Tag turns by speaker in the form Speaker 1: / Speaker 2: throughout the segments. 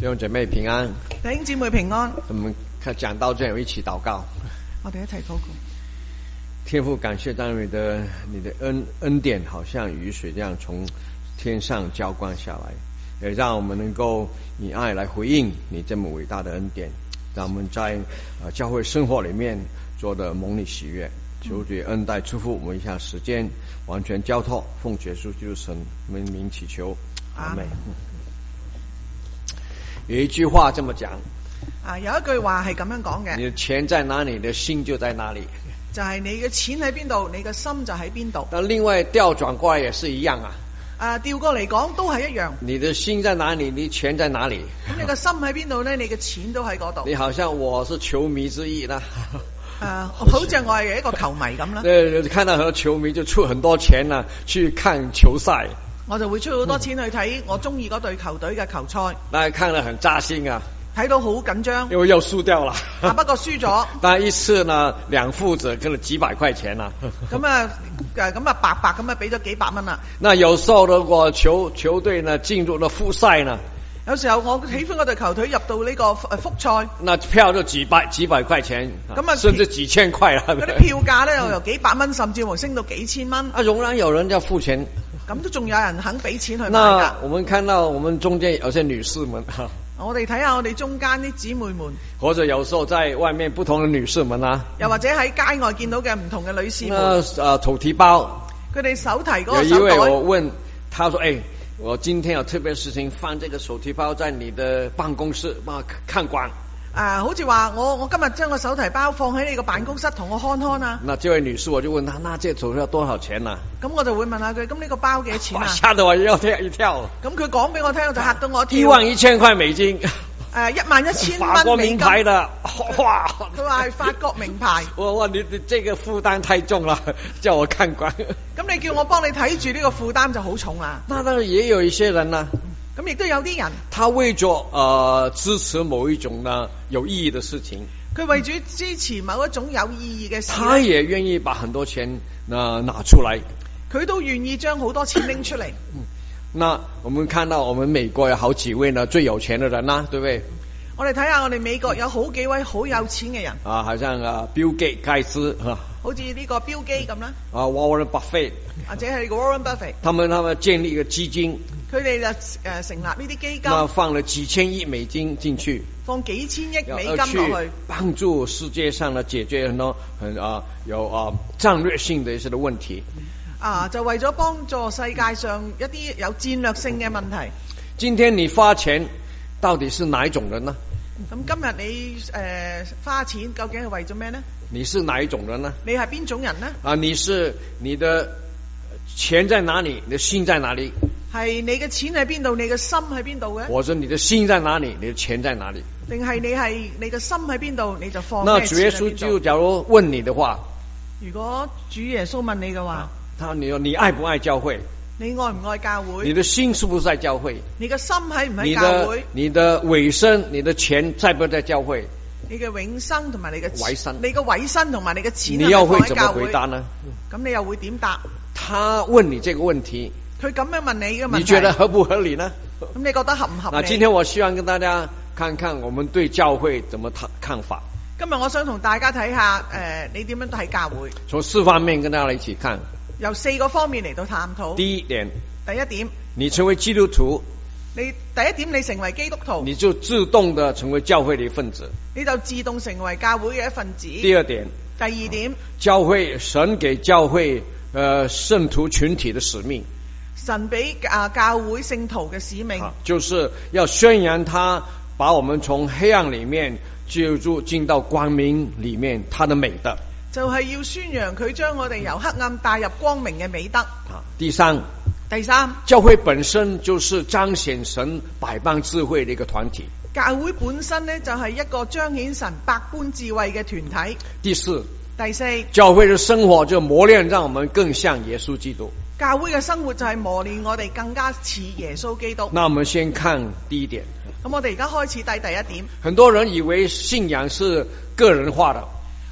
Speaker 1: 弟兄姐妹平安。
Speaker 2: 弟兄姊妹平安。
Speaker 1: 我们讲到这，一起祷告。
Speaker 2: 我哋一齊禱告。
Speaker 1: 天父，感謝當你的恩典，好像雨水這樣從天上澆灌下來，也讓我們能夠以愛來回應你這麼偉大的恩典，讓我們在教會生活裏面做得蒙你喜悅。求主恩待祝福我們一下時間，完全交託，奉耶穌基督神名祈求，阿們。有一句話這麼講，
Speaker 2: 有一句話係咁樣講嘅，
Speaker 1: 你的錢在哪裡，你的心就在哪裡。
Speaker 2: 就係你嘅錢喺邊度，你嘅心就喺邊度。
Speaker 1: 但另外調轉過來也是一樣啊。
Speaker 2: 調過嚟講都係一樣。你
Speaker 1: 的心在哪裡，你錢在哪裡。
Speaker 2: 咁你嘅心喺邊度呢？你嘅錢都喺嗰度。
Speaker 1: 你好像我是球迷之一啦。
Speaker 2: 好似我係一個球迷咁啦。
Speaker 1: 對，看到很多球迷就出很多錢啦，去看球賽。
Speaker 2: 我就會出好多錢去睇我中意嗰隊球隊嘅球賽。
Speaker 1: 但係看得很扎心啊，
Speaker 2: 睇到好緊張，
Speaker 1: 因為又輸掉了。
Speaker 2: 不過輸咗。
Speaker 1: 但一次呢，兩父子跟了幾百塊錢啦。
Speaker 2: 咁白咁俾咗幾百蚊啦。
Speaker 1: 那有時候如果球隊呢進入了複賽呢？
Speaker 2: 有時候我喜歡嗰隊球隊入到呢個複賽，
Speaker 1: 那票就幾百塊錢，甚至幾千塊啦。
Speaker 2: 嗰啲票價咧又由幾百蚊，甚至乎升到幾千蚊。
Speaker 1: 仍然有人要付錢。
Speaker 2: 咁都仲有人肯俾錢去買㗎。
Speaker 1: 那我們看到我們中間有些女士們，
Speaker 2: 我哋睇下我哋中間啲姊妹們，
Speaker 1: 或者有時候在外面不同的女士們啊，
Speaker 2: 又或者喺街外見到嘅唔同嘅女士們，
Speaker 1: 手提包，
Speaker 2: 佢哋手提嗰個手袋。
Speaker 1: 有一位我問他說：我今天有特別事情，放這個手提包在你的辦公室，幫我看管。
Speaker 2: 好似話我今日將個手提包放喺你個辦公室，同我看看啊。
Speaker 1: 那這位女士我就問她：那這手提包多少錢啊？
Speaker 2: 咁我就會問下佢：咁呢個包幾多錢啊？
Speaker 1: 嚇得我一跳。咁
Speaker 2: 佢講俾我聽，我就嚇到我一跳。
Speaker 1: 11000塊美金。
Speaker 2: 11000蚊
Speaker 1: 法國名牌的，哇！
Speaker 2: 佢話係法國名牌。
Speaker 1: 哇！你這個負擔太重了，叫我看管。
Speaker 2: 咁你叫我幫你睇住呢個負擔就好重啦。
Speaker 1: 那當然也有一些人呢。
Speaker 2: 咁亦都有啲人，
Speaker 1: 他為咗支持某一種呢有意義的事情，
Speaker 2: 佢為咗支持某一種有意義嘅事，
Speaker 1: 他也願意把很多錢拿出來，
Speaker 2: 佢都願意將好多錢拎出嚟。
Speaker 1: 那我們看到我們美國有好幾位呢最有錢的人啦，對不對？
Speaker 2: 我哋睇下我哋美國有好幾位好有錢嘅人，
Speaker 1: 好像Bill Gates 蓋茨
Speaker 2: 好似呢個標基咁啦
Speaker 1: ，Warren Buffett，
Speaker 2: 或者係個 Warren Buffett，
Speaker 1: 他們建立一個基金，
Speaker 2: 佢哋就成立呢啲基金，
Speaker 1: 放了幾千億美金進去，
Speaker 2: 放幾千億美金落去，
Speaker 1: 幫助世界上呢解決很多有戰略性的一些的問題。
Speaker 2: 就為咗幫助世界上一啲有戰略性嘅問題。
Speaker 1: 今天你花錢到底是哪一種人呢？
Speaker 2: 咁今日你花錢究竟係為咗咩呢？
Speaker 1: 你是哪一種人呢？
Speaker 2: 你係邊種人呢？
Speaker 1: 你的錢在哪裡？你的心在哪裡？
Speaker 2: 係你嘅錢喺邊度？你嘅心喺邊度嘅？
Speaker 1: 或者你的心在哪裡？你的錢在哪裡？
Speaker 2: 定係你嘅心喺邊度？你就放。
Speaker 1: 那主耶穌就假如問你的話，
Speaker 2: 如果主耶穌問你嘅話，
Speaker 1: 你說你愛不愛教會？
Speaker 2: 你愛唔愛教會？
Speaker 1: 你的心是不是在教會？
Speaker 2: 你嘅心喺唔喺教會？
Speaker 1: 你的尾聲，你的錢在不在教會？
Speaker 2: 你嘅永生同埋你嘅
Speaker 1: 尾生，
Speaker 2: 你嘅尾生同埋你嘅錢，
Speaker 1: 你要會怎麼回答呢？
Speaker 2: 咁你又會點答？
Speaker 1: 他問你這個問題，
Speaker 2: 佢咁樣問你嘅問題，
Speaker 1: 你覺得合不合理呢？
Speaker 2: 咁你覺得合唔合理？
Speaker 1: 那今天我希望跟大家看看我們對教會怎麼看法。
Speaker 2: 今日我想同大家睇下，你點樣睇教會？
Speaker 1: 從4方面跟大家一起看。
Speaker 2: 由4個方面嚟到探討。
Speaker 1: 第一點，你成為基督徒，
Speaker 2: 第一點你成為基督徒，
Speaker 1: 你就自動的成為教會的一份子，
Speaker 2: 你就自動成為教會嘅一份子。
Speaker 1: 第二點，教會神給教會聖徒群體的使命，
Speaker 2: 神俾教會聖徒嘅使命，
Speaker 1: 就是要宣揚他把我們從黑暗裏面進到光明裏面，他的美德。
Speaker 2: 就係要宣揚佢將我哋由黑暗帶入光明嘅美德。
Speaker 1: 第三，教會本身就是彰顯神百般智慧的一個團體。
Speaker 2: 教會本身呢，就係一個彰顯神百般智慧嘅團體。
Speaker 1: 第四，
Speaker 2: 教
Speaker 1: 會嘅生活就磨練讓我們更像耶穌基督。
Speaker 2: 教會嘅生活就係磨練我哋更加似耶穌基督。
Speaker 1: 那我們先看第一點。
Speaker 2: 咁我哋而家開始睇第一點。
Speaker 1: 很多人以為信仰是個人化的。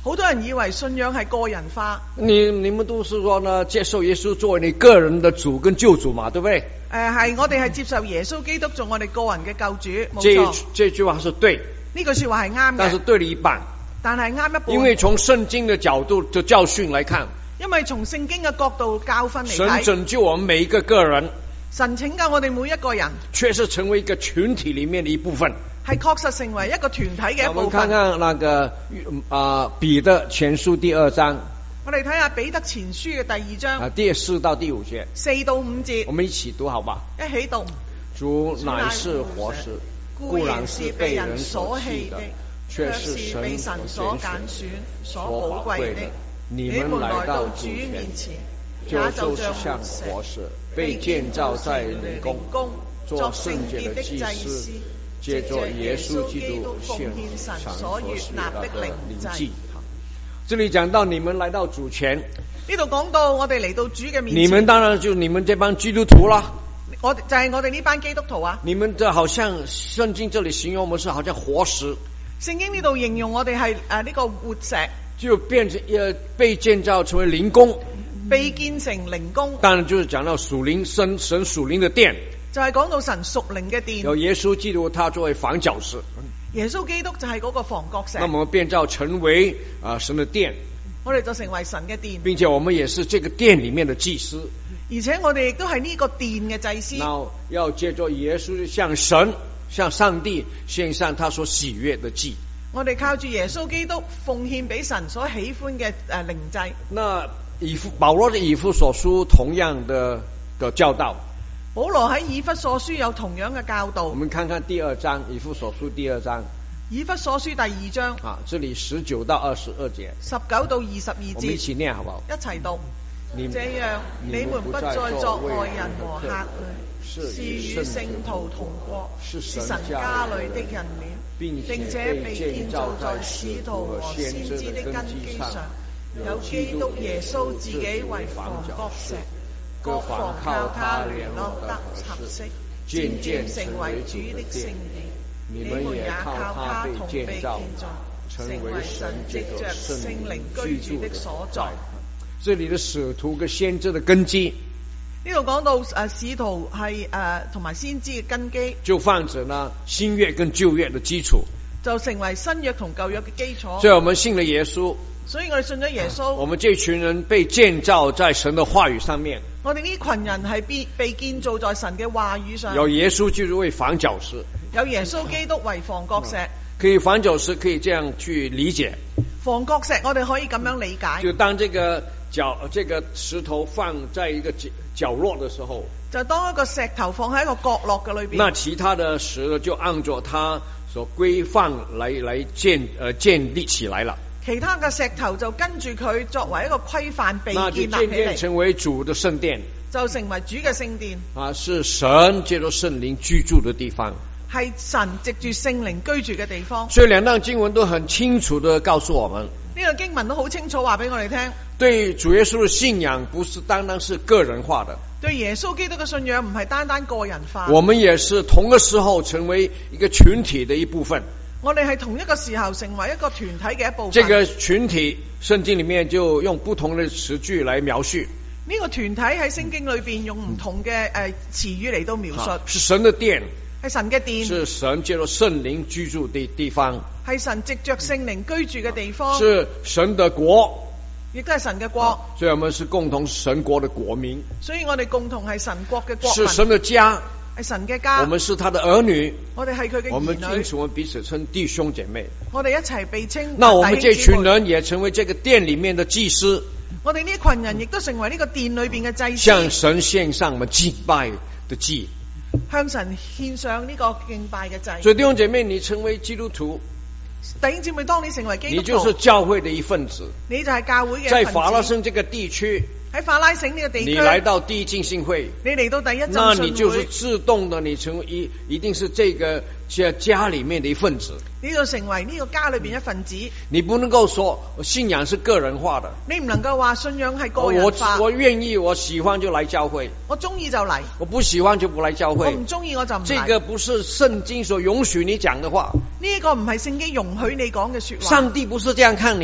Speaker 2: 好多人以為信仰係個人化。
Speaker 1: 你們都是說呢，接受耶穌作為你個人的主跟救主嘛，對不對？
Speaker 2: 係我哋係接受耶穌基督做我哋個人嘅救主，冇錯。
Speaker 1: 這句話是對，
Speaker 2: 呢句說話係啱嘅，
Speaker 1: 但是對了一半。
Speaker 2: 但係啱一半。
Speaker 1: 因為從聖經的角度的教訓來看，
Speaker 2: 因為從聖經嘅角度教訓嚟睇，
Speaker 1: 神拯救我們每一個個人，
Speaker 2: 神拯救我哋每一個人，
Speaker 1: 確實成為一個群體裏面的一部分。
Speaker 2: 係確實成為一個團體嘅一部分。
Speaker 1: 我們看看那個彼得前書第2章。
Speaker 2: 我哋睇下彼得前書嘅第2章
Speaker 1: 第4到第5節
Speaker 2: ，4到5節，
Speaker 1: 我們一起讀好吧？
Speaker 2: 一起讀。
Speaker 1: 主乃是活石，固然是被人所棄的，卻是被神所揀選、所寶貴的。你們來到主面前，就像活石，被建造在靈宮，作聖潔的祭司，借着耶穌基督奉獻神所悅納的靈祭。這裏講到你們來到主前，
Speaker 2: 呢度講到我哋嚟到主嘅面前。
Speaker 1: 你們當然就你們這幫基督徒啦。
Speaker 2: 就係我哋呢班基督徒啊。
Speaker 1: 你們這好像聖經這裏形容我們是好像活石。
Speaker 2: 聖經呢度形容我哋係呢個活石，
Speaker 1: 就變成被建造成為靈宮，
Speaker 2: 被建成靈宮。
Speaker 1: 當然就是講到屬靈神屬靈的殿，
Speaker 2: 就係講到神屬靈嘅殿。
Speaker 1: 有耶穌基督他作為房角石。
Speaker 2: 耶穌基督就係嗰個房角石。
Speaker 1: 那麼變造成為神的殿，
Speaker 2: 我哋就成為神嘅殿，
Speaker 1: 並且我們也是這個殿裏面的祭司，
Speaker 2: 而且我哋亦都係呢個殿嘅祭司。
Speaker 1: 然後要借着耶穌向上帝獻上他所喜悅的祭。
Speaker 2: 我哋靠住耶穌基督奉獻俾神所喜歡嘅靈祭。
Speaker 1: 那保羅的以弗所書同樣的教導。
Speaker 2: 保羅喺以弗所書有同樣嘅教導。
Speaker 1: 我們看看第2章，以弗所書第2章。
Speaker 2: 以弗所書第2章。
Speaker 1: 這裏19到22節。
Speaker 2: 19到22節。
Speaker 1: 我們一起念好不好？
Speaker 2: 一齊讀。這樣你們不再作外人和客旅，是與聖徒同國，是神家裏的人了，並且被建造在使徒和先知的根基上，有基督耶穌自己為房角石，各房靠他聯絡得合適，漸漸成為主的聖殿。你們也靠他同被建造，成為神藉着聖靈居住的所在。
Speaker 1: 這裏的使徒跟先知的根基，
Speaker 2: 呢度講到使徒係同埋先知嘅根基，
Speaker 1: 就放着呢新約跟舊約的基礎，
Speaker 2: 就成為新約同舊約嘅基礎。
Speaker 1: 所以我們信了耶穌，
Speaker 2: 所以我哋信咗耶穌。
Speaker 1: 我們這群人被建造在神的話語上面，
Speaker 2: 我哋呢群人係被建造在神嘅話語上。
Speaker 1: 有耶穌基督為房角石，
Speaker 2: 有耶穌基督為房角石。
Speaker 1: 可以房角石可以這樣去理解，
Speaker 2: 房角石我哋可以咁樣理解。
Speaker 1: 就當這個石頭放在一個角落的時候，
Speaker 2: 就當一個石頭放喺一個角落嘅裏邊，
Speaker 1: 那其他的石就按照它所規範來建立起來了。
Speaker 2: 其他嘅石頭就跟住佢作為一個規範被建立起嚟，
Speaker 1: 那就漸漸成為主的聖殿，
Speaker 2: 就成為主嘅聖殿。
Speaker 1: 是神借着聖靈居住的地方，
Speaker 2: 係神藉住聖靈居住嘅地方。
Speaker 1: 所以兩段經文都很清楚地告訴我們，
Speaker 2: 呢個經文都好清楚話俾我哋聽，
Speaker 1: 對主耶穌的信仰不是單單是個人化的，
Speaker 2: 對耶穌基督嘅信仰唔係單單個人化。
Speaker 1: 我們也是同個時候成為一個群體的一部分。
Speaker 2: 我哋係同一個時候成為一個團體嘅一部分。
Speaker 1: 這個群體聖經裏面就用不同的詞句來描述。
Speaker 2: 呢個團體喺聖經裏邊用唔同嘅詞語嚟到描述。
Speaker 1: 是神的殿，
Speaker 2: 係神嘅殿，
Speaker 1: 是神借着聖靈居住的地方，
Speaker 2: 係神藉着聖靈居住嘅地方，
Speaker 1: 是神的國，
Speaker 2: 亦都係神嘅國。
Speaker 1: 所以我們是共同神國的國民，
Speaker 2: 所以我哋共同係神國嘅國民，
Speaker 1: 是神的家，
Speaker 2: 係神嘅家。
Speaker 1: 我們是他的兒女，
Speaker 2: 我哋係佢嘅兒女。
Speaker 1: 我們因此我們彼此稱弟兄姐妹。
Speaker 2: 我哋一齊被稱。
Speaker 1: 那我們這群人也成為這個殿裏面的祭司。
Speaker 2: 我哋呢群人亦都成為呢個殿裏邊嘅祭司，
Speaker 1: 向神獻上我們敬拜的祭，
Speaker 2: 向神獻上呢個敬拜嘅祭。
Speaker 1: 所以弟兄姐妹，你成為基督徒，
Speaker 2: 弟兄姊妹，當你成為基督徒，
Speaker 1: 你就是教會的一份子，
Speaker 2: 你就係教會嘅一份子。
Speaker 1: 在法拉盛這個地區，
Speaker 2: 喺法拉盛呢個地區，
Speaker 1: 你來到第一浸信會，
Speaker 2: 你嚟到第一浸信會，
Speaker 1: 那你就是自動的，你成為一定是這個家裏面的一份子。
Speaker 2: 你就成為呢個家裏邊一份子。
Speaker 1: 你不能夠說信仰是個人化的，
Speaker 2: 你唔能夠話信仰係個人化。
Speaker 1: 我願意，我喜歡就來教會，
Speaker 2: 我中意就嚟，
Speaker 1: 我不喜歡就不來教會。
Speaker 2: 我唔中意我就唔嚟。
Speaker 1: 這個不是聖經所允許你講的話，
Speaker 2: 呢個唔係聖經容許你講嘅說話。
Speaker 1: 上帝不是這樣看你，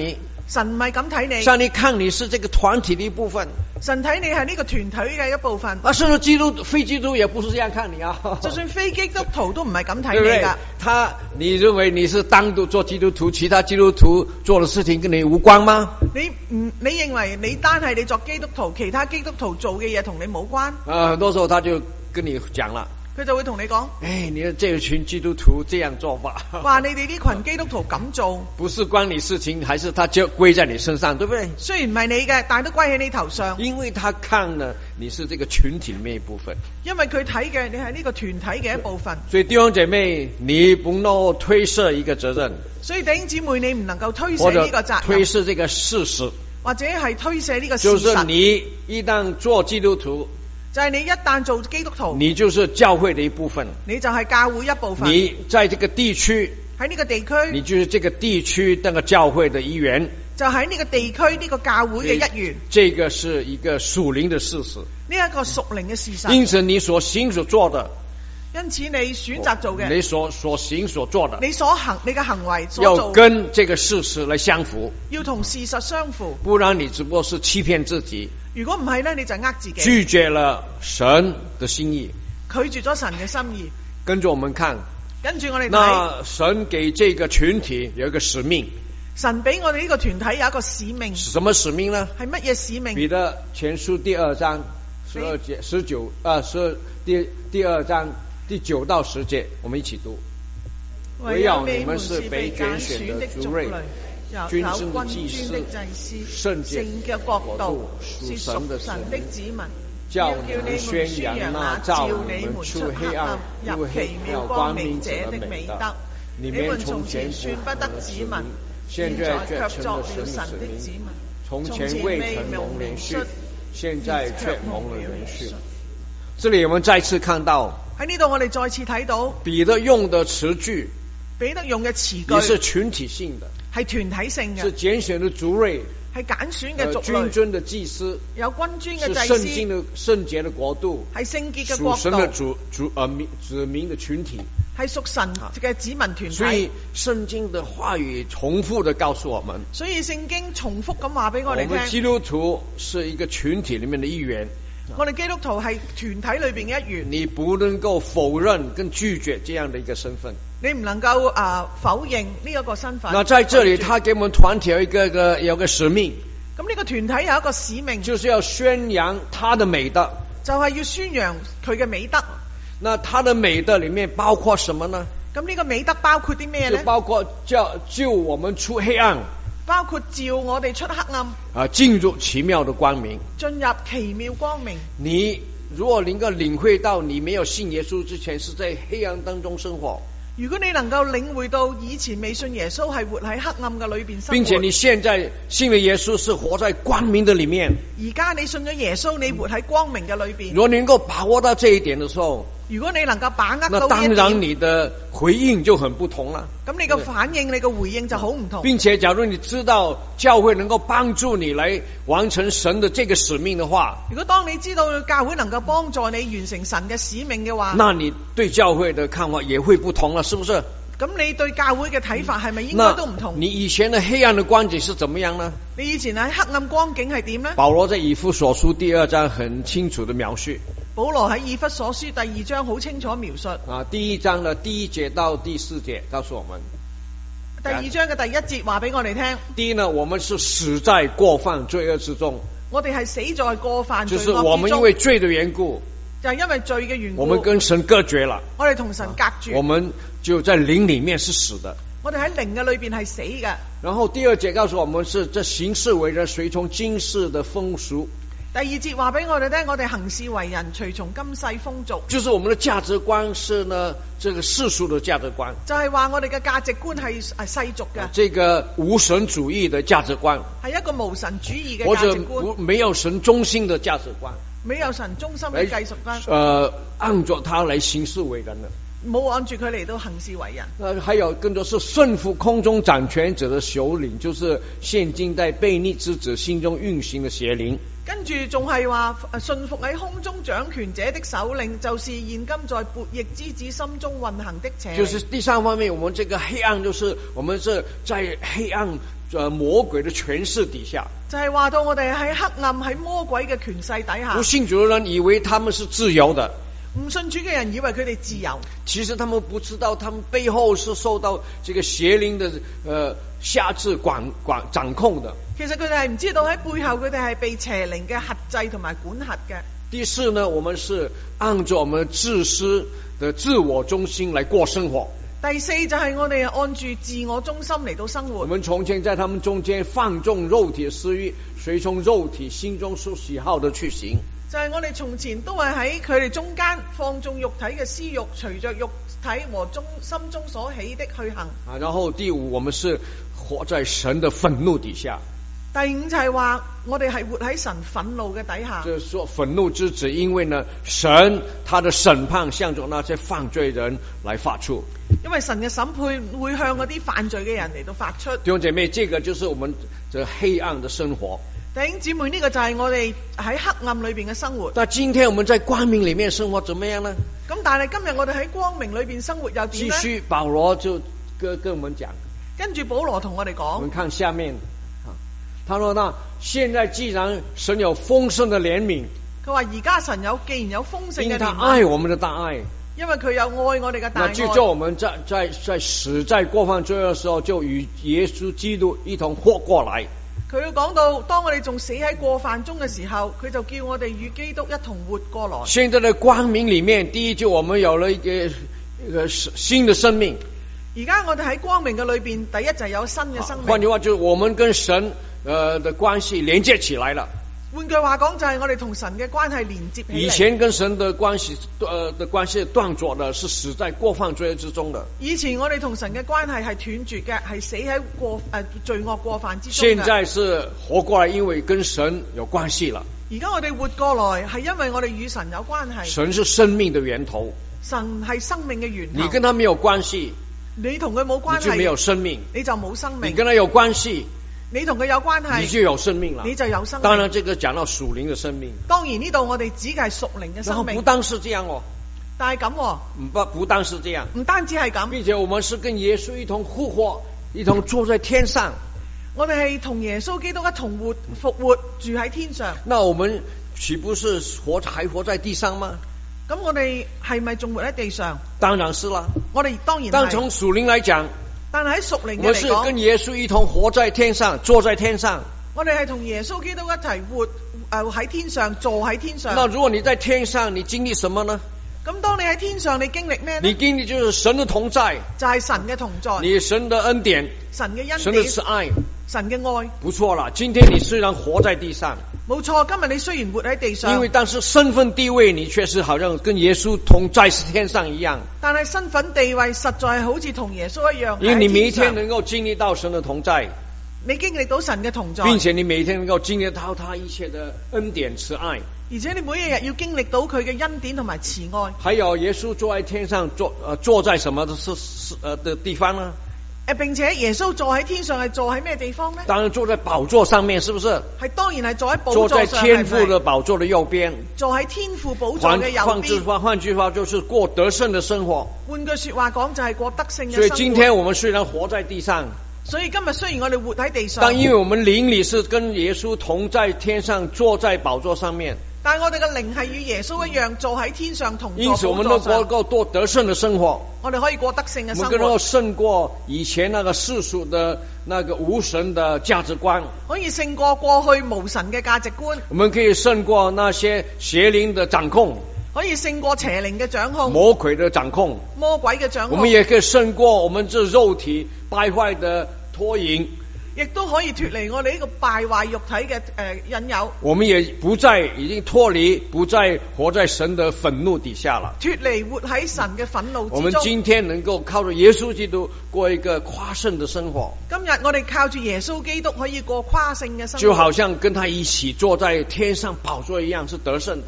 Speaker 2: 神唔係咁睇你。
Speaker 1: 上帝看你是這個團體的一部分。
Speaker 2: 神睇你係呢個團體嘅一部分。
Speaker 1: 甚至非基督也不是這樣看你啊。
Speaker 2: 就算非基督徒都唔係咁睇
Speaker 1: 對不對？
Speaker 2: 你㗎。
Speaker 1: 你認為你是單獨做基督徒，其他基督徒做的事情跟你無關嗎？
Speaker 2: 你認為你單係你作基督徒，其他基督徒做嘅嘢同你冇關？
Speaker 1: 很多時候他就跟你講了。
Speaker 2: 佢就會同你講，
Speaker 1: 你的這群基督徒這樣做法，
Speaker 2: 話你哋呢群基督徒咁做，
Speaker 1: 不是關你事情，還是他就歸在你身上，對不對？
Speaker 2: 雖然唔係你嘅，但係都歸喺你頭上。
Speaker 1: 因為他看了你是這個群體裏面一部分，
Speaker 2: 因為佢睇嘅你係呢個團體嘅一部分。
Speaker 1: 所以弟兄姐妹，你不能推卸一個責任。
Speaker 2: 所以弟兄姊妹，你唔能夠推卸呢個責任，
Speaker 1: 推卸這個事實，
Speaker 2: 或者係推卸呢個事實。
Speaker 1: 就是你一旦做基督徒，
Speaker 2: 就係你一旦做基督徒，
Speaker 1: 你就是教會的一部分，
Speaker 2: 你就係教會一部分。
Speaker 1: 你在這個地區，
Speaker 2: 喺呢個地區，
Speaker 1: 你就是這個地區那個教會的一員，
Speaker 2: 就喺呢個地區呢個教會嘅一員。
Speaker 1: 這個是一個屬靈的事實，
Speaker 2: 呢一個屬靈嘅事實。
Speaker 1: 因此你所行所做的，
Speaker 2: 因此你選擇做嘅，
Speaker 1: 你所行所做的，
Speaker 2: 你嘅行為所做，
Speaker 1: 要跟這個事實來相符，
Speaker 2: 要同事實相符，
Speaker 1: 不然你只不過是欺騙自己。
Speaker 2: 如果唔係咧，你就呃自己，
Speaker 1: 拒絕了神的心意，
Speaker 2: 拒絕咗神嘅心意。
Speaker 1: 跟住我們看，
Speaker 2: 跟住我哋睇，
Speaker 1: 那神給這個群體有一個使命，
Speaker 2: 神俾我哋呢個團體有一個使命。
Speaker 1: 什麼使命呢？
Speaker 2: 係乜嘢使命？
Speaker 1: 彼得前書第2章12節第2章第9到10節，我們一起讀。唯有你們是被揀選的族類，君尊的祭司，聖潔的國度，是屬神的子民，叫你們宣揚那召你們出黑暗入奇妙光明者的美德。你們從前算不得子民，現在卻作了神的子民；從前未曾蒙憐恤，現在卻蒙了憐恤。這裏我們再次看到，
Speaker 2: 喺呢度我哋再次睇到
Speaker 1: 彼得用的詞句，
Speaker 2: 彼得用嘅詞句
Speaker 1: 也是群體性的，
Speaker 2: 係團體性嘅，
Speaker 1: 是揀選的族類，
Speaker 2: 係揀選嘅族類，
Speaker 1: 君尊的祭司，
Speaker 2: 有君尊嘅祭司，
Speaker 1: 聖潔的國度，
Speaker 2: 係聖潔嘅國度，
Speaker 1: 屬神的子民的群體，
Speaker 2: 係屬神嘅子民團體。
Speaker 1: 所以聖經的話語重複的告訴我們，
Speaker 2: 所以聖經重複咁話俾我哋聽，
Speaker 1: 我們基督徒是一個群體裏面的一員。
Speaker 2: 我哋基督徒係團體裏邊嘅一員，
Speaker 1: 你不能夠否認跟拒絕這樣的一個身份，
Speaker 2: 你唔能夠否認呢一個身份。
Speaker 1: 那在這裏，他給我們團體有一個使命，
Speaker 2: 咁呢個團體有一個使命，
Speaker 1: 就是要宣揚他的美德，
Speaker 2: 就係要宣揚佢嘅美德。
Speaker 1: 那他的美德裏面包括什麼呢？
Speaker 2: 咁呢個美德包括啲咩呢？
Speaker 1: 就包括救我們出黑暗，
Speaker 2: 包括召我哋出黑暗，
Speaker 1: 進入奇妙的光明。
Speaker 2: 進入奇妙光明。
Speaker 1: 你如果能夠領會到你沒有信耶穌之前是在黑暗當中生活，
Speaker 2: 如果你能夠領會到以前未信耶穌係活喺黑暗嘅裏邊生活，
Speaker 1: 並且你現在信了耶穌是活在光明的裏面，
Speaker 2: 而家你信咗耶穌，你活喺光明嘅裏邊。
Speaker 1: 如果你能夠把握到這一點的時候，
Speaker 2: 如果你能夠把握到呢一點，
Speaker 1: 那當然你的回應就很不同了。
Speaker 2: 咁你個反應，你個回應就好唔同。
Speaker 1: 並且假如你知道教會能夠幫助你來完成神的這個使命的話，
Speaker 2: 如果當你知道教會能夠幫助你完成神嘅使命嘅話，
Speaker 1: 那你對教會的看法也會不同了，是不是？
Speaker 2: 咁你對教會嘅睇法係咪應該都唔同？
Speaker 1: 你以前的黑暗的光景是怎麼樣呢？
Speaker 2: 你以前喺黑暗光景係點呢？
Speaker 1: 保羅在以弗所書第2章很清楚的描述。
Speaker 2: 保羅喺以弗所書第2章好清楚描述。
Speaker 1: 第1章的第1節到第4節告訴我們。
Speaker 2: 第2章嘅第1節話俾我哋聽。
Speaker 1: 第一呢，我們是死在過犯罪惡之中。
Speaker 2: 我哋係死在過犯罪惡之中。
Speaker 1: 就是我們因為罪的緣故。
Speaker 2: 就係因為罪嘅緣故。
Speaker 1: 我們跟神隔絕了。
Speaker 2: 我哋同神隔絕。
Speaker 1: 我們就在靈裏面是死的。
Speaker 2: 我哋喺靈嘅裏邊係死嘅。
Speaker 1: 然後第2節告訴我們是這行事為人隨從今世的風俗。
Speaker 2: 第2節話俾我哋聽，我哋行事為人隨從今世風俗。
Speaker 1: 就是我們的價值觀是呢，這個世俗的價值觀。
Speaker 2: 就係話我哋嘅價值觀係世俗嘅。
Speaker 1: 這個無神主義的價值觀。
Speaker 2: 係一個無神主義嘅價值觀。
Speaker 1: 或者沒有神中心的價值觀。
Speaker 2: 沒有神中心嘅價值觀。
Speaker 1: 按照它來行事為人的。
Speaker 2: 冇按住佢嚟到行事為人。
Speaker 1: 還有更多是順服空中掌權者的首領，就是現今在悖逆之子心中運行的邪靈。
Speaker 2: 跟住仲係話順服喺空中掌權者的首領，就是現今在悖逆之子心中運行的邪靈。
Speaker 1: 就是第三方面，我們這個黑暗就是我們是在黑暗魔鬼的權勢底下。
Speaker 2: 就係話到我哋喺黑暗喺魔鬼嘅權勢底下。
Speaker 1: 不信主的人以為他們是自由的。
Speaker 2: 唔信主嘅人以為佢哋自由，
Speaker 1: 其實他們不知道，他們背後是受到這個邪靈的轄制掌控的。
Speaker 2: 其實佢哋係唔知道喺背後佢哋係被邪靈嘅轄制同埋管轄嘅。
Speaker 1: 第四呢，我們是按照我們自私的自我中心來過生活。
Speaker 2: 第四就係我哋按住自我中心嚟到生活。
Speaker 1: 我們從前在他們中間放縱肉體私欲，隨從肉體心中所喜好的去行。
Speaker 2: 就係我哋從前都係喺佢哋中間放縱肉體嘅私欲，隨着肉體和心中所起的去行。
Speaker 1: 然後第五，我們是活在神的憤怒底下。
Speaker 2: 第五就係話我哋係活喺神憤怒嘅底下。
Speaker 1: 就是說憤怒之子，因為呢神他的審判向着那些犯罪人來發出。
Speaker 2: 因為神嘅審判會向嗰啲犯罪嘅人嚟到發出。
Speaker 1: 弟兄姐妹，這個就是我們這黑暗的生活。
Speaker 2: 弟兄姊妹，呢個就係我哋喺黑暗裏邊嘅生活。
Speaker 1: 但今天我們在光明裏面生活怎麼樣呢？
Speaker 2: 咁但係今日我哋喺光明裏邊生活又點呢？
Speaker 1: 繼續保羅就跟我們講。
Speaker 2: 跟住保羅同我哋講。
Speaker 1: 我們看下面，他說：那現在既然神有豐盛的憐憫，
Speaker 2: 佢話而家神既然有豐盛嘅憐憫，
Speaker 1: 因為他愛我們的大愛，
Speaker 2: 因為佢有愛我哋嘅大愛，
Speaker 1: 那就叫我們在死在過犯罪惡的時候，就與耶穌基督一同活過來。
Speaker 2: 佢要講到，當我哋仲死喺過犯中嘅時候，佢就叫我哋與基督一同活過來。
Speaker 1: 現在的光明裏面，第一就我們有了一個新的生命。
Speaker 2: 而家我哋喺光明嘅裏邊，第一就係有新嘅生命。
Speaker 1: 換句話就是我們跟神的關係連接起來了。
Speaker 2: 換句話講，就係我哋同神嘅關係連接起嚟。
Speaker 1: 以前跟神的關係斷絕的，是死在過犯罪之中的。
Speaker 2: 以前我哋同神嘅關係係斷絕嘅，係死喺罪惡過犯之中嘅。
Speaker 1: 現在是活過來，因為跟神有關係了。
Speaker 2: 而家我哋活過來，係因為我哋與神有關係。
Speaker 1: 神是生命的源頭，
Speaker 2: 神係生命嘅源頭。
Speaker 1: 你跟他沒有關係，
Speaker 2: 你同佢冇關係，
Speaker 1: 你就沒有生命，
Speaker 2: 你就冇生命。
Speaker 1: 你跟他有關係，
Speaker 2: 你同佢有關係，
Speaker 1: 你就有生命了，
Speaker 2: 你就有生命。
Speaker 1: 當然，這個講到屬靈的生命。
Speaker 2: 當然呢度我哋指嘅係屬靈嘅生命。
Speaker 1: 不單是這樣哦，
Speaker 2: 但係咁，
Speaker 1: 不單是這樣，
Speaker 2: 唔單止係咁，
Speaker 1: 並且我們是跟耶穌一同復活，一同坐在天上。
Speaker 2: 我哋係同耶穌基督一同復活，住喺天上。
Speaker 1: 那我們豈不是還活在地上嗎？
Speaker 2: 咁我哋係咪仲活喺地上？
Speaker 1: 當然是啦。
Speaker 2: 我哋當然係。
Speaker 1: 但從屬靈來講，
Speaker 2: 但係喺屬靈嘅嚟講，
Speaker 1: 我們是跟耶穌一同活在天上，坐在天上。
Speaker 2: 我哋係同耶穌基督一齊活喺天上，坐喺天上。
Speaker 1: 那如果你在天上，你經歷什麼呢？
Speaker 2: 咁當你喺天上，你經歷咩呢？
Speaker 1: 你經歷就是神的同在，
Speaker 2: 就係神嘅同在，
Speaker 1: 你神的恩典，
Speaker 2: 神嘅恩典，
Speaker 1: 神的慈愛，
Speaker 2: 神嘅愛。
Speaker 1: 不錯啦，今天你雖然活在地上，
Speaker 2: 冇錯，今日你雖然活喺地上，
Speaker 1: 但是身份地位你卻是好像跟耶穌同在天上一樣。
Speaker 2: 但係身份地位實在係好似同耶穌一樣，
Speaker 1: 因為你每一天能夠經歷到神的同在，
Speaker 2: 你經歷到神嘅同在，
Speaker 1: 並且你每一天能夠經歷到他一切的恩典慈愛，
Speaker 2: 而且你每一日要經歷到佢嘅恩典同埋慈愛。
Speaker 1: 還有耶穌坐在天上坐在什麼的地方呢？
Speaker 2: 並且耶穌坐喺天上係坐喺咩地方呢？
Speaker 1: 當然坐在寶座上面，是不是？
Speaker 2: 係當然係坐喺寶座上，
Speaker 1: 坐在天父的寶座的右邊，
Speaker 2: 坐喺天父寶座嘅右邊。
Speaker 1: 換句話就是過得勝的生活。
Speaker 2: 換句說話講就係過得勝嘅生活。
Speaker 1: 所以今天我們雖然活在地上，
Speaker 2: 所以今日雖然我哋活喺地上，
Speaker 1: 但因為我們靈裏是跟耶穌同在天上，坐在寶座上面。
Speaker 2: 但係我哋嘅靈係與耶穌一樣坐喺天上同坐寶座上。
Speaker 1: 因此我們都能夠過得勝的生活。
Speaker 2: 我哋可以過得勝嘅生活。
Speaker 1: 我們能夠勝過以前那個世俗的那個無神的價值觀。
Speaker 2: 可以勝過過去無神嘅價值觀。
Speaker 1: 我們可以勝過那些邪靈的掌控。
Speaker 2: 可以勝過邪靈嘅掌控。
Speaker 1: 魔鬼的掌控。
Speaker 2: 魔鬼嘅掌控。
Speaker 1: 我們也可以勝過我們這肉體敗壞的拖引。
Speaker 2: 亦都可以脫離我哋呢個敗壞肉體嘅引誘。
Speaker 1: 我們也不再已經脫離，不再活在神的憤怒底下了。
Speaker 2: 脫離活喺神嘅憤怒之中。
Speaker 1: 我們今天能夠靠着耶穌基督過一個誇勝的生活。
Speaker 2: 今日我哋靠住耶穌基督可以過誇勝嘅生活。
Speaker 1: 就好像跟他一起坐在天上寶座一樣，是得勝的。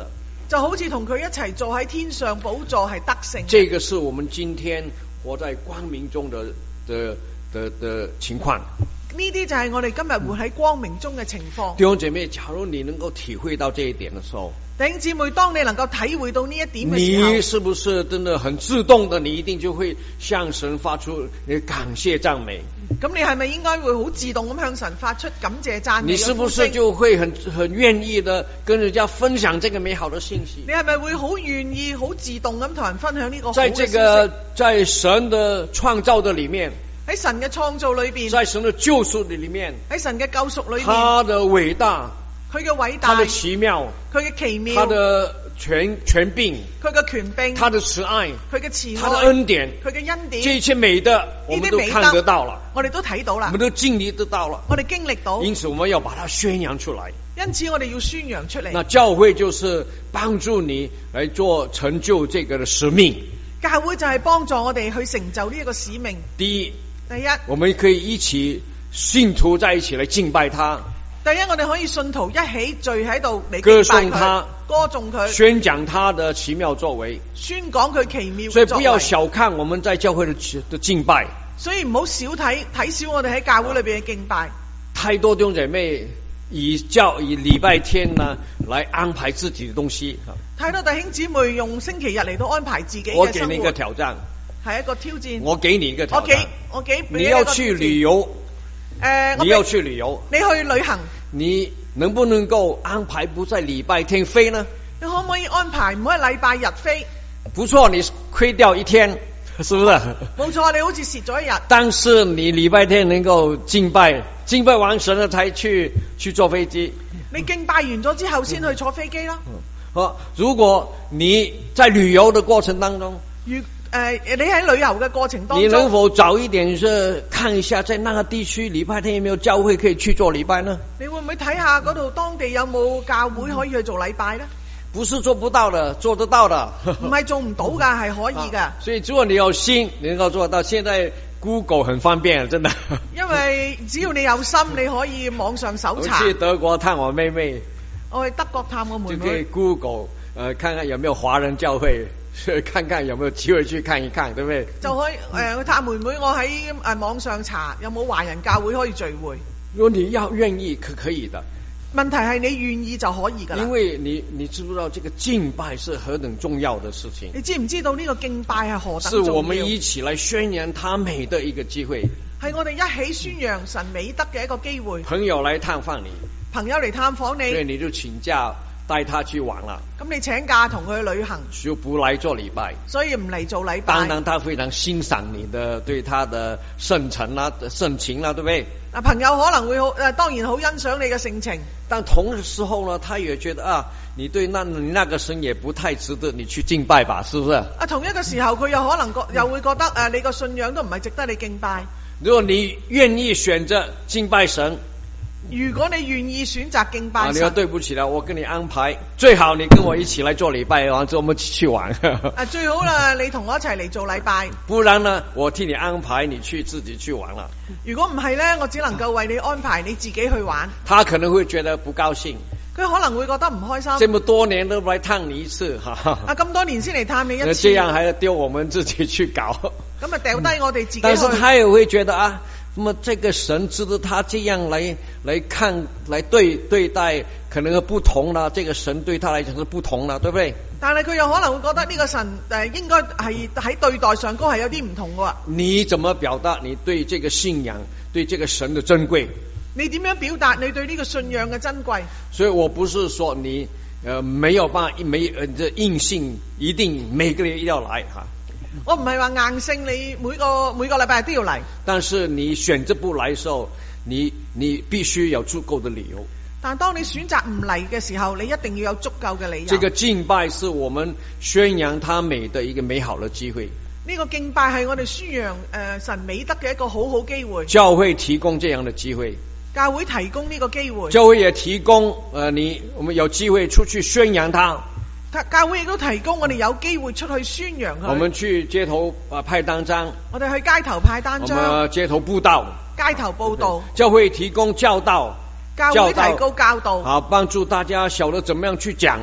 Speaker 2: 就好似同佢一齊坐喺天上寶座係得勝。
Speaker 1: 這個是我們今天活在光明中的情況。
Speaker 2: 呢啲就係我哋今日活喺光明中嘅情況。
Speaker 1: 弟兄姐妹，假如你能夠體會到這一點的時候，
Speaker 2: 弟兄姊妹，當你能夠體會到呢一點嘅時候，
Speaker 1: 你是不是真的很自動的，你一定就會向神發出你感謝讚美？
Speaker 2: 咁你係咪應該會好自動咁向神發出感謝讚美？
Speaker 1: 你是不是就會很願意的跟人家分享這個美好的信息？
Speaker 2: 你係咪會好願意好自動咁同人分享呢個好嘅消息？
Speaker 1: 在神的創造的裏面，
Speaker 2: 喺神嘅創造裏邊，
Speaker 1: 在神的救贖的裏面，
Speaker 2: 喺神嘅救贖裏面，
Speaker 1: 他的偉大，
Speaker 2: 佢嘅偉大，
Speaker 1: 他的奇妙，
Speaker 2: 佢嘅奇妙，
Speaker 1: 他的權柄，
Speaker 2: 佢嘅權柄，
Speaker 1: 他的慈愛，
Speaker 2: 佢嘅慈愛，
Speaker 1: 他的恩典，
Speaker 2: 佢嘅恩典，
Speaker 1: 這一切美的我們都看得到了，
Speaker 2: 我哋都睇到啦，
Speaker 1: 我們都經歷得到了，
Speaker 2: 我哋經歷到，
Speaker 1: 因此我們要把它宣揚出來。
Speaker 2: 因此我哋要宣揚出嚟。
Speaker 1: 那教會就是幫助你來做成就這個的使命。
Speaker 2: 教會就係幫助我哋去成就呢一個使命。
Speaker 1: 第一，
Speaker 2: 我
Speaker 1: 們可以一起信徒在一起來敬拜他。
Speaker 2: 第一，我哋可以信徒一起聚喺度嚟
Speaker 1: 歌頌他，
Speaker 2: 歌頌佢，
Speaker 1: 宣講他的奇妙作為，
Speaker 2: 宣講佢奇妙作為。
Speaker 1: 所以不要小看我們在教會的敬拜。
Speaker 2: 所以唔好小睇小我哋喺教會裏邊嘅敬拜。
Speaker 1: 太多弟兄姐妹以禮拜天呢來安排自己的東西。
Speaker 2: 太多弟兄姊妹用星期日嚟到安排自己嘅生活。
Speaker 1: 我給你一個挑戰，
Speaker 2: 係一個挑戰。
Speaker 1: 我給你一個挑戰，
Speaker 2: 你
Speaker 1: 要去旅遊，你要去旅遊，
Speaker 2: 你去旅行，
Speaker 1: 你能不能夠安排不在禮拜天飛呢？
Speaker 2: 你可唔可以安排唔可以禮拜日飛？
Speaker 1: 不錯，你虧掉一天，是不是？
Speaker 2: 冇錯，你好似蝕咗一日。
Speaker 1: 但是你禮拜天能夠敬拜完神了才去坐飛機。
Speaker 2: 你敬拜完咗之後先去坐飛機啦。
Speaker 1: 如果你在旅遊的過程當中，
Speaker 2: 你喺旅遊嘅過程當中，
Speaker 1: 你能否早一點看一下在那個地區禮拜天有沒有教會可以去做禮拜呢？
Speaker 2: 你會唔會睇下嗰度當地有冇教會可以去做禮拜呢？
Speaker 1: 不是做不到的，做得到的。
Speaker 2: 唔係做唔到㗎，係可以㗎。
Speaker 1: 所以如果你有心，你能夠做到。現在 Google 很方便，真的。
Speaker 2: 因為只要你有心，你可以網上搜查。
Speaker 1: 我去德國探我妹妹，
Speaker 2: 我去德國探我妹妹，
Speaker 1: 就可以 Google 看看有沒有華人教會，看看有沒有機會去看一看，對不對？
Speaker 2: 就可以去探妹妹，我喺網上查有冇華人教會可以聚會。
Speaker 1: 如果你要願意，可以的。
Speaker 2: 問題係你願意就可以㗎啦。
Speaker 1: 因為你知不知道這個敬拜是何等重要的事情？
Speaker 2: 你知唔知道呢個敬拜係何等重要？
Speaker 1: 是我們一起來宣揚他美的一個機會。
Speaker 2: 係我哋一起宣揚神美德嘅一個機會。
Speaker 1: 朋友來探訪你，
Speaker 2: 朋友嚟探訪你，
Speaker 1: 所以你就請假帶他去玩啦。
Speaker 2: 咁你請假同佢去旅行，
Speaker 1: 就不來做禮拜，
Speaker 2: 所以唔嚟做禮拜。
Speaker 1: 當然他非常欣賞你的對他的聖情啦、對不對？
Speaker 2: 朋友可能會當然好欣賞你嘅性情，
Speaker 1: 但同時候呢，他也覺得你對你那個神也不太值得你去敬拜吧，是不是？
Speaker 2: 同一個時候佢又可能又會覺得你個信仰都唔係值得你敬拜。
Speaker 1: 如果你願意選擇敬拜神，
Speaker 2: 如果你願意選擇敬拜神，
Speaker 1: 你說對不起了，我跟你安排，最好你跟我一起來做禮拜，然後我們去玩。
Speaker 2: 最好啦，你同我一齊嚟做禮拜。
Speaker 1: 不然呢，我替你安排，你自己去玩了。
Speaker 2: 如果唔係呢，我只能夠為你安排，你自己去玩。
Speaker 1: 他可能會覺得不高興，
Speaker 2: 佢可能會覺得唔開心。
Speaker 1: 這麼多年都來探你一次，
Speaker 2: 咁多年先嚟探你一次，
Speaker 1: 這樣還要丟我們自己去搞，
Speaker 2: 咁掉低我哋自己去。
Speaker 1: 但是他也會覺得那麼這個神值得他這樣來看來對待，可能不同啦。這個神對他來講是不同啦，對不對？
Speaker 2: 但係佢又可能會覺得呢個神應該係喺對待上高係有啲唔同嘅。你
Speaker 1: 怎麼表達你對這個信仰、對這個神的珍貴？
Speaker 2: 你點樣表達你對呢個信仰嘅珍貴？
Speaker 1: 所以我不是說你沒有辦法硬性一定每個月一定要來哈。
Speaker 2: 我唔係話硬性你每個禮拜都要嚟，
Speaker 1: 但是你選擇不來的時候，你必須有足夠的理由。
Speaker 2: 但當你選擇唔嚟嘅時候，你一定要有足夠嘅理由。
Speaker 1: 這個敬拜是我們宣揚他美的一個美好的機會。
Speaker 2: 呢個敬拜係我哋宣揚神美德嘅一個好好機會。
Speaker 1: 教會提供這樣的機會，
Speaker 2: 教會提供呢個機會，
Speaker 1: 教會也提供我們有機會出去宣揚他。
Speaker 2: 教會亦都提供我哋有機會出去宣揚佢。
Speaker 1: 我們去街頭派單張，
Speaker 2: 我哋去街頭派單張，
Speaker 1: 我們街頭佈道，
Speaker 2: 街頭佈道。
Speaker 1: 教會提供教導，
Speaker 2: 教會提供教導，
Speaker 1: 好幫助大家曉得怎麼樣去講，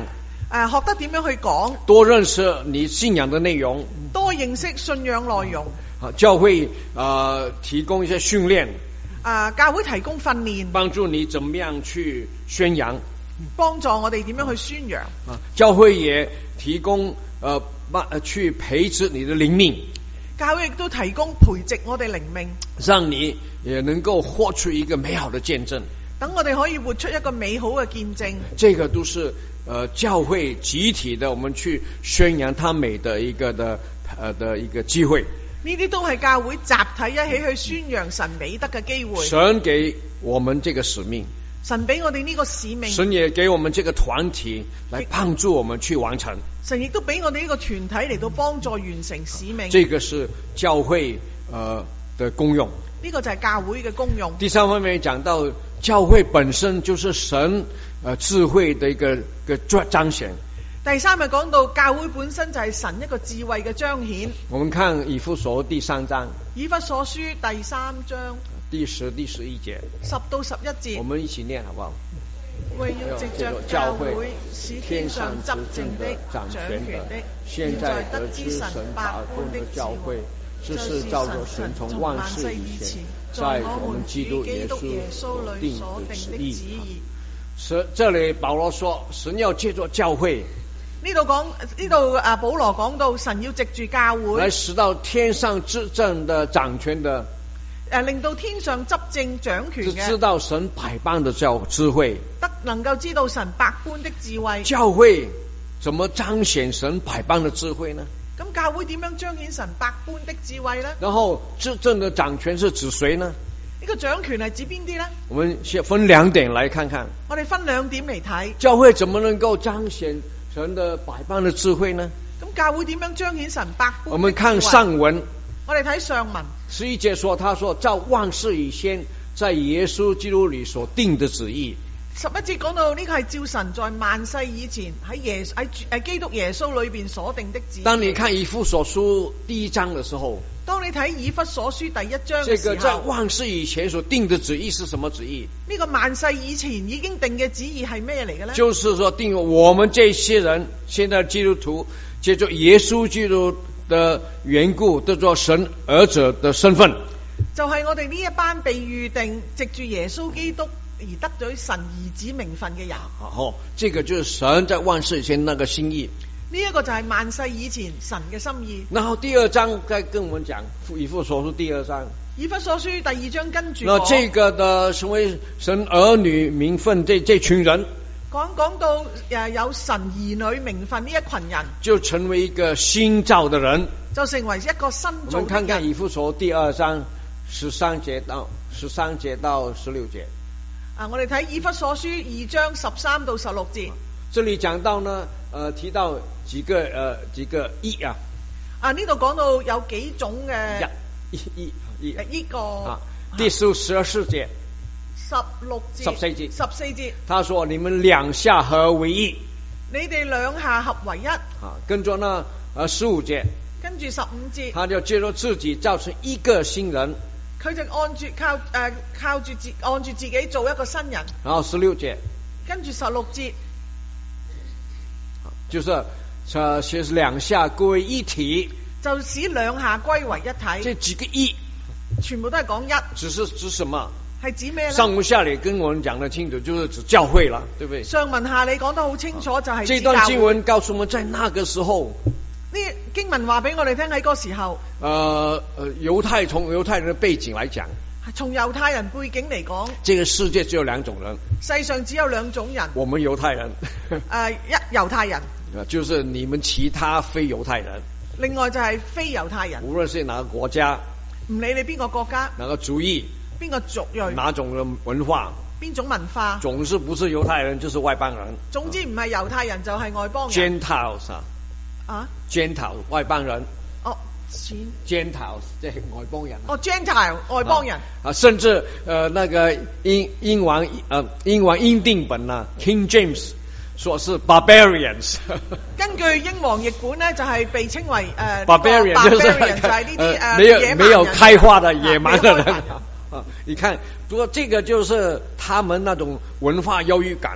Speaker 2: 學得點樣去講，
Speaker 1: 多認識你信仰的內容，
Speaker 2: 多認識信仰內容。
Speaker 1: 教會提供一些訓練，
Speaker 2: 教會提供訓練，
Speaker 1: 幫助你怎麼樣去宣揚，
Speaker 2: 幫助我哋點樣去宣揚。
Speaker 1: 教會也提供去培植你的靈命，
Speaker 2: 教會亦都提供培植我哋靈命，
Speaker 1: 讓你也能夠活出一個美好的見證。
Speaker 2: 等我哋可以活出一個美好嘅見證。
Speaker 1: 這個都是教會集體的，我們去宣揚他美的一個機會。
Speaker 2: 呢啲都係教會集體一起去宣揚神美德嘅機會。
Speaker 1: 神給我們這個使命，
Speaker 2: 神俾我哋呢個使命，
Speaker 1: 神也給我們這個團體來幫助我們去完成。
Speaker 2: 神亦都俾我哋呢個團體嚟到幫助完成使命。
Speaker 1: 這個是教會的功用。
Speaker 2: 呢個就係教會嘅功用。
Speaker 1: 第三方面講到教會本身就是神智慧的一個彰顯。
Speaker 2: 第三係講到教會本身就係神一個智慧嘅彰顯。
Speaker 1: 我們看以弗所第3章，
Speaker 2: 以弗所書第3章
Speaker 1: 第10、第11節
Speaker 2: ，10到11節，
Speaker 1: 我們一起念好不好？
Speaker 2: 為要藉着教會使天上執政的掌權的，現在得知神百般的教會，就是照着神從萬世以前在我們基督耶穌裏所定的旨意。
Speaker 1: 這裏保羅說神要借着教會，
Speaker 2: 呢度保羅講到神要藉住教會
Speaker 1: 來使到天上執政的掌權的，
Speaker 2: 令到天上執政掌權嘅，
Speaker 1: 知道神百般的智慧，
Speaker 2: 能夠知道神百般的智慧。
Speaker 1: 教會怎麼彰顯神百般的智慧呢？
Speaker 2: 咁教會點樣彰顯神百般的智慧呢？
Speaker 1: 然後執政的掌權是指誰呢？
Speaker 2: 呢個掌權係指邊啲呢？
Speaker 1: 我們先分2點來看看。
Speaker 2: 我哋分2點嚟睇，
Speaker 1: 教會怎麼能夠彰顯神的百般的智慧呢？
Speaker 2: 咁教會點樣彰顯神百般的智慧？
Speaker 1: 我們看上文，
Speaker 2: 我哋睇上文
Speaker 1: 11節說，他說照萬事以先在耶穌基督裏所定的旨意。
Speaker 2: 11節講到呢個係照神在萬世以前喺基督耶穌裏邊所定的旨意。
Speaker 1: 當你看以弗所書第1章的時候，
Speaker 2: 當你睇以弗所書第1章嘅時候，
Speaker 1: 這個在萬世以前所定的旨意是什麼旨意？
Speaker 2: 呢個萬世以前已經定嘅旨意係咩嚟嘅呢？
Speaker 1: 就是說定我們這些人，現在基督徒借着耶穌基督的緣故得做神兒子的身份，
Speaker 2: 就係我哋呢一班被預定藉住耶穌基督而得咗神兒子名分嘅人。
Speaker 1: 這個就是神在萬世以前那個心意。
Speaker 2: 呢一個就係萬世以前神嘅心意。
Speaker 1: 然後第2章再跟我們講以弗所書第2章。
Speaker 2: 以弗所書第2章跟住
Speaker 1: 那這個的成為神兒女名分這群人，
Speaker 2: 講到有神兒女名分呢一群人，
Speaker 1: 就成為一個新造的人，
Speaker 2: 就成為一個新造的人。
Speaker 1: 我們看看以弗所第2章13節到16節。
Speaker 2: 我哋睇以弗所書2章13到16節。
Speaker 1: 這裏講到呢，提到幾個義啊。
Speaker 2: 呢度講到有幾種嘅
Speaker 1: 呢個第14節、
Speaker 2: 16節、14節。
Speaker 1: 他說：你們兩下合為一。
Speaker 2: 你哋兩下合為一。
Speaker 1: 跟住呢，15節。
Speaker 2: 跟住15節。
Speaker 1: 他就借着自己造成一個新人。
Speaker 2: 佢就按住自己做一個新人。
Speaker 1: 然後16節。
Speaker 2: 跟住16節。
Speaker 1: 就是使兩下歸為一體，
Speaker 2: 就使兩下歸為一體。
Speaker 1: 這幾個一
Speaker 2: 全部都係講一，
Speaker 1: 指什麼？
Speaker 2: 係指咩呢？
Speaker 1: 上文下理跟我們講得清楚，就是指教會了，對不對？
Speaker 2: 上文下理講得好清楚，就係
Speaker 1: 這段經文告訴我們，在那個時候，
Speaker 2: 呢經文話俾我哋聽喺嗰個時候，
Speaker 1: 從猶太人的背景來講，
Speaker 2: 從猶太人背景嚟講，
Speaker 1: 這個世界只有2種人，
Speaker 2: 世上只有2種人。我
Speaker 1: 們猶太人，
Speaker 2: 猶太人，
Speaker 1: 就是你們其他非猶太人。
Speaker 2: 另外就係非猶太人，
Speaker 1: 無論是哪個國家，
Speaker 2: 唔理你邊個國家，
Speaker 1: 哪個族裔，
Speaker 2: 邊個族裔，
Speaker 1: 哪種文化，
Speaker 2: 邊種文化，
Speaker 1: 總之不是猶太人就是外邦人。
Speaker 2: 總之唔係猶太人就係外邦人。
Speaker 1: Gentiles 啊，Gentiles 外邦人。Gentiles 即係外邦人。
Speaker 2: Gentile 外邦人。
Speaker 1: 甚至那個英王英定本啊 ，King James 說是 barbarians。
Speaker 2: 根據英皇譯本呢，就係被稱為
Speaker 1: barbarian 就
Speaker 2: 係呢啲
Speaker 1: 沒有開化的野蠻的人啊。你看，不過這個就是他們那種文化優越感啊。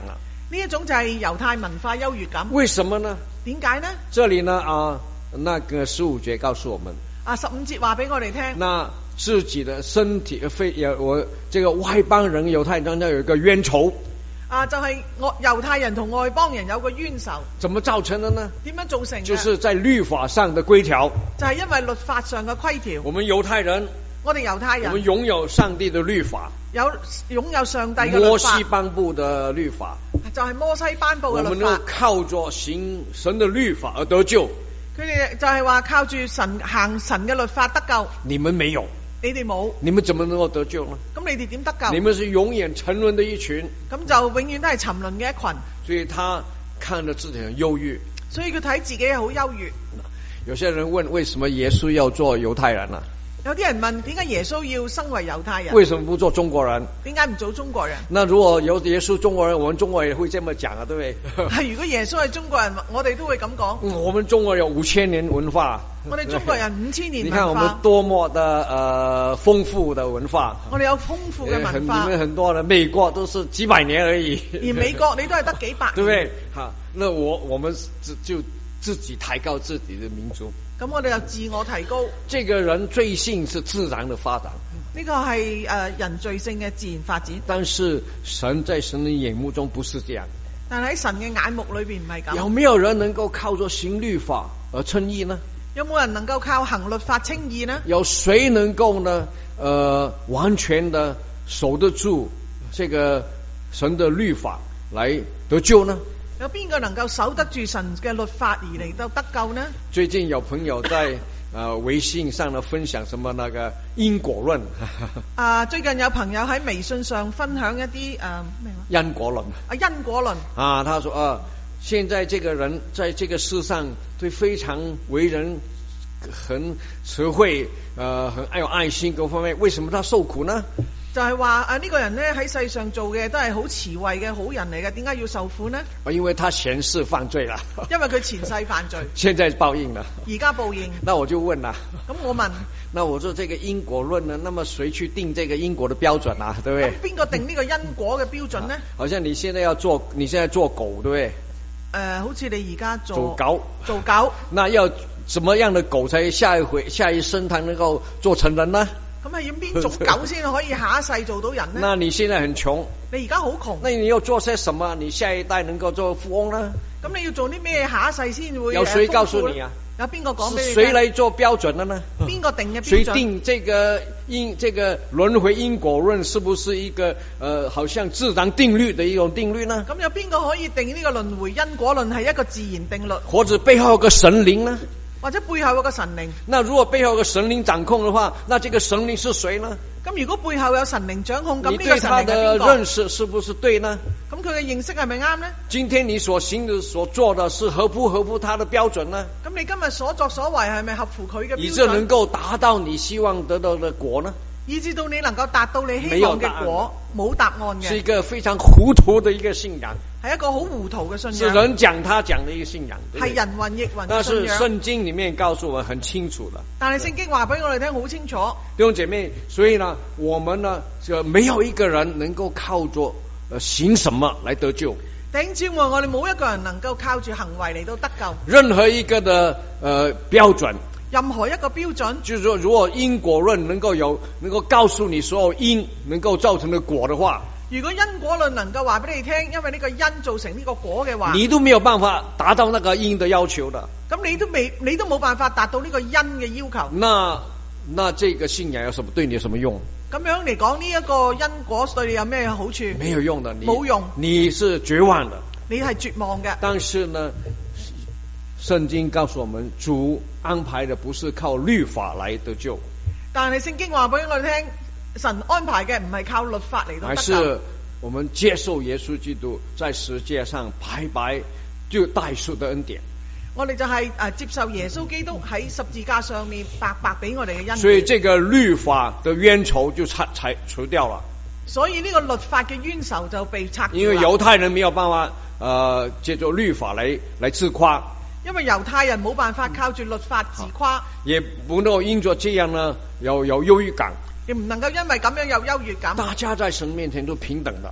Speaker 2: 呢一種就係猶太文化優越感。
Speaker 1: 為什麼呢？
Speaker 2: 點解呢？
Speaker 1: 這裏呢那個15節告訴我們
Speaker 2: 15節話俾我哋聽，
Speaker 1: 那自己的身體這個外邦人猶太人有一個冤仇
Speaker 2: 就係猶太人同外邦人有個冤仇。
Speaker 1: 怎麼造成的呢？
Speaker 2: 點樣造成嘅？
Speaker 1: 就是在律法上的規條，
Speaker 2: 就係因為律法上嘅規條。
Speaker 1: 我們猶太人，
Speaker 2: 我哋猶太人，
Speaker 1: 我們擁有上帝的律法，
Speaker 2: 擁有上帝嘅律法，
Speaker 1: 摩西頒布的律法，
Speaker 2: 就係摩西頒布嘅律法。
Speaker 1: 我們都靠着行神的律法而得救。
Speaker 2: 佢哋就係話靠住行神嘅律法得救。
Speaker 1: 你們沒有，
Speaker 2: 你哋冇，
Speaker 1: 你們怎麼能夠得救呢？
Speaker 2: 咁你哋點得救？
Speaker 1: 你們是永遠沉淪的一群，
Speaker 2: 咁就永遠都係沉淪嘅一群。
Speaker 1: 所以他看着自己很憂鬱，
Speaker 2: 所以佢睇自己係好優越。
Speaker 1: 有些人問，為什麼耶穌要做猶太人呢？
Speaker 2: 有啲人問，點解耶穌要身為猶太人？
Speaker 1: 為什麼不做中國人？
Speaker 2: 點解唔做中國人？
Speaker 1: 那如果有耶穌中國人，我們中國人也會這麼講啊，對不對？
Speaker 2: 係如果耶穌係中國人，我哋都會咁講。
Speaker 1: 我們中國有5000年文化，
Speaker 2: 我哋中國人5000年文化。
Speaker 1: 你看我們多麼的豐富的文化。
Speaker 2: 我哋有豐富嘅文化。
Speaker 1: 你們很多的美國都是幾百年而已。
Speaker 2: 而美國你都係得幾百年，
Speaker 1: 對不對？好，那我們就自己抬高自己的民族。
Speaker 2: 咁我哋就自我提高。
Speaker 1: 這個人罪性是自然的發展，
Speaker 2: 呢個係人罪性嘅自然發展。
Speaker 1: 但是神在神的眼目中不是這樣。
Speaker 2: 但喺神嘅眼目裏邊唔係咁。
Speaker 1: 有沒有人能夠靠着行律法而稱義呢？
Speaker 2: 有冇人能夠靠行律法稱義呢？
Speaker 1: 有誰能夠呢？完全的守得住這個神的律法來得救呢？
Speaker 2: 有邊個能夠守得住神嘅律法而嚟到得救呢？最
Speaker 1: 近有朋友在微信上呢分享什麼那個因果論。
Speaker 2: 最近有朋友喺微信上分享一啲咩話？
Speaker 1: 因果論。
Speaker 2: 因果論。
Speaker 1: 他說現在這個人在這個世上對非常為人很慈惠，很有愛心各方面，為什麼他受苦呢？
Speaker 2: 就係話呢個人呢喺世上做嘅都係好慈惠嘅好人嚟嘅，點解要受苦呢？
Speaker 1: 因為他前世犯罪了。
Speaker 2: 因為佢前世犯罪。
Speaker 1: 現在報應了。
Speaker 2: 而家報應。
Speaker 1: 那我就問啦。
Speaker 2: 咁我問。
Speaker 1: 那我說這個因果論呢？那麼誰去定這個因果的標準啊？對不對？
Speaker 2: 邊個定呢個因果嘅標準呢？
Speaker 1: 好像你現在做狗，對不對？
Speaker 2: 好似你而家
Speaker 1: 做狗。
Speaker 2: 做狗。
Speaker 1: 那要什麼樣的狗才下一生才能夠做成人呢？
Speaker 2: 咁係要邊種狗先可以下一世做到人呢？
Speaker 1: 那你現在很窮，
Speaker 2: 你而家好窮，
Speaker 1: 那你要做些什麼？你下一代能夠做富翁呢？
Speaker 2: 咁你要做啲咩下一世先會？
Speaker 1: 有誰告訴你啊？
Speaker 2: 有邊個講俾你？
Speaker 1: 誰來做標準的呢？
Speaker 2: 邊個定嘅標準？
Speaker 1: 誰定這個輪迴因果論是不是一個好像自然定律的一種定律呢？
Speaker 2: 咁有邊個可以定呢個輪迴因果論係一個自然定律？
Speaker 1: 或者背後有個神靈呢？
Speaker 2: 或者背後有個神靈？
Speaker 1: 那如果背後有個神靈掌控的話，那這個神靈是誰呢？
Speaker 2: 咁如果背後有神靈掌控，咁呢個神靈係邊個？
Speaker 1: 你對他的認識是不是對呢？
Speaker 2: 咁佢嘅認識係咪啱呢？
Speaker 1: 今天你所行的所做的是合不合乎他的標準呢？
Speaker 2: 咁你今日所作所為係咪合乎佢嘅標準？
Speaker 1: 以致能夠達到你希望得到的果呢？
Speaker 2: 以至到你能夠達到你希望嘅果，冇答案嘅。
Speaker 1: 是一個非常糊塗的一個信仰，
Speaker 2: 係一個好糊塗嘅信仰。
Speaker 1: 是人講他講的一個信仰，
Speaker 2: 係人云亦云嘅信仰。
Speaker 1: 但是聖經裏面告訴我們很清楚的。
Speaker 2: 但係聖經話俾我哋聽好清楚。
Speaker 1: 弟兄姐妹，所以呢，我們呢就沒有一個人能夠靠着行什麼來得救。
Speaker 2: 弟兄姊妹，我哋冇一個人能夠靠住行為嚟到得救。
Speaker 1: 任何一個的標準。
Speaker 2: 任何一個標準，
Speaker 1: 就是說，如果因果論能夠告訴你所有因能夠造成的果的話，
Speaker 2: 如果因果論能夠話俾你聽，因為呢個因造成呢個果嘅話，
Speaker 1: 你都沒有辦法達到那個因的要求的。
Speaker 2: 咁你都冇辦法達到呢個因嘅要求。
Speaker 1: 那這個信仰有什麼對你有什麼用？
Speaker 2: 咁樣嚟講，呢一個因果對你有咩好處？
Speaker 1: 沒有用的，
Speaker 2: 冇用，
Speaker 1: 你是絕望的，
Speaker 2: 你係絕望嘅。
Speaker 1: 但是呢，聖經告訴我們，主安排的不是靠律法來得救，
Speaker 2: 但係聖經話俾我哋聽，神安排嘅唔係靠律法嚟到得救，
Speaker 1: 而是我們接受耶穌基督在世界上白白就代贖的恩典。
Speaker 2: 我哋就係接受耶穌基督喺十字架上面白白俾我哋嘅恩典。
Speaker 1: 所以這個律法的冤仇就拆除掉了。
Speaker 2: 所以呢個律法嘅冤仇就被拆掉。
Speaker 1: 因為猶太人沒有辦法借助律法來自誇。
Speaker 2: 因為猶太人冇辦法靠住律法自誇，
Speaker 1: 也不能夠因着這樣呢有優越感，
Speaker 2: 亦唔能夠因為咁樣有優越感。
Speaker 1: 大家在神面前都平等的，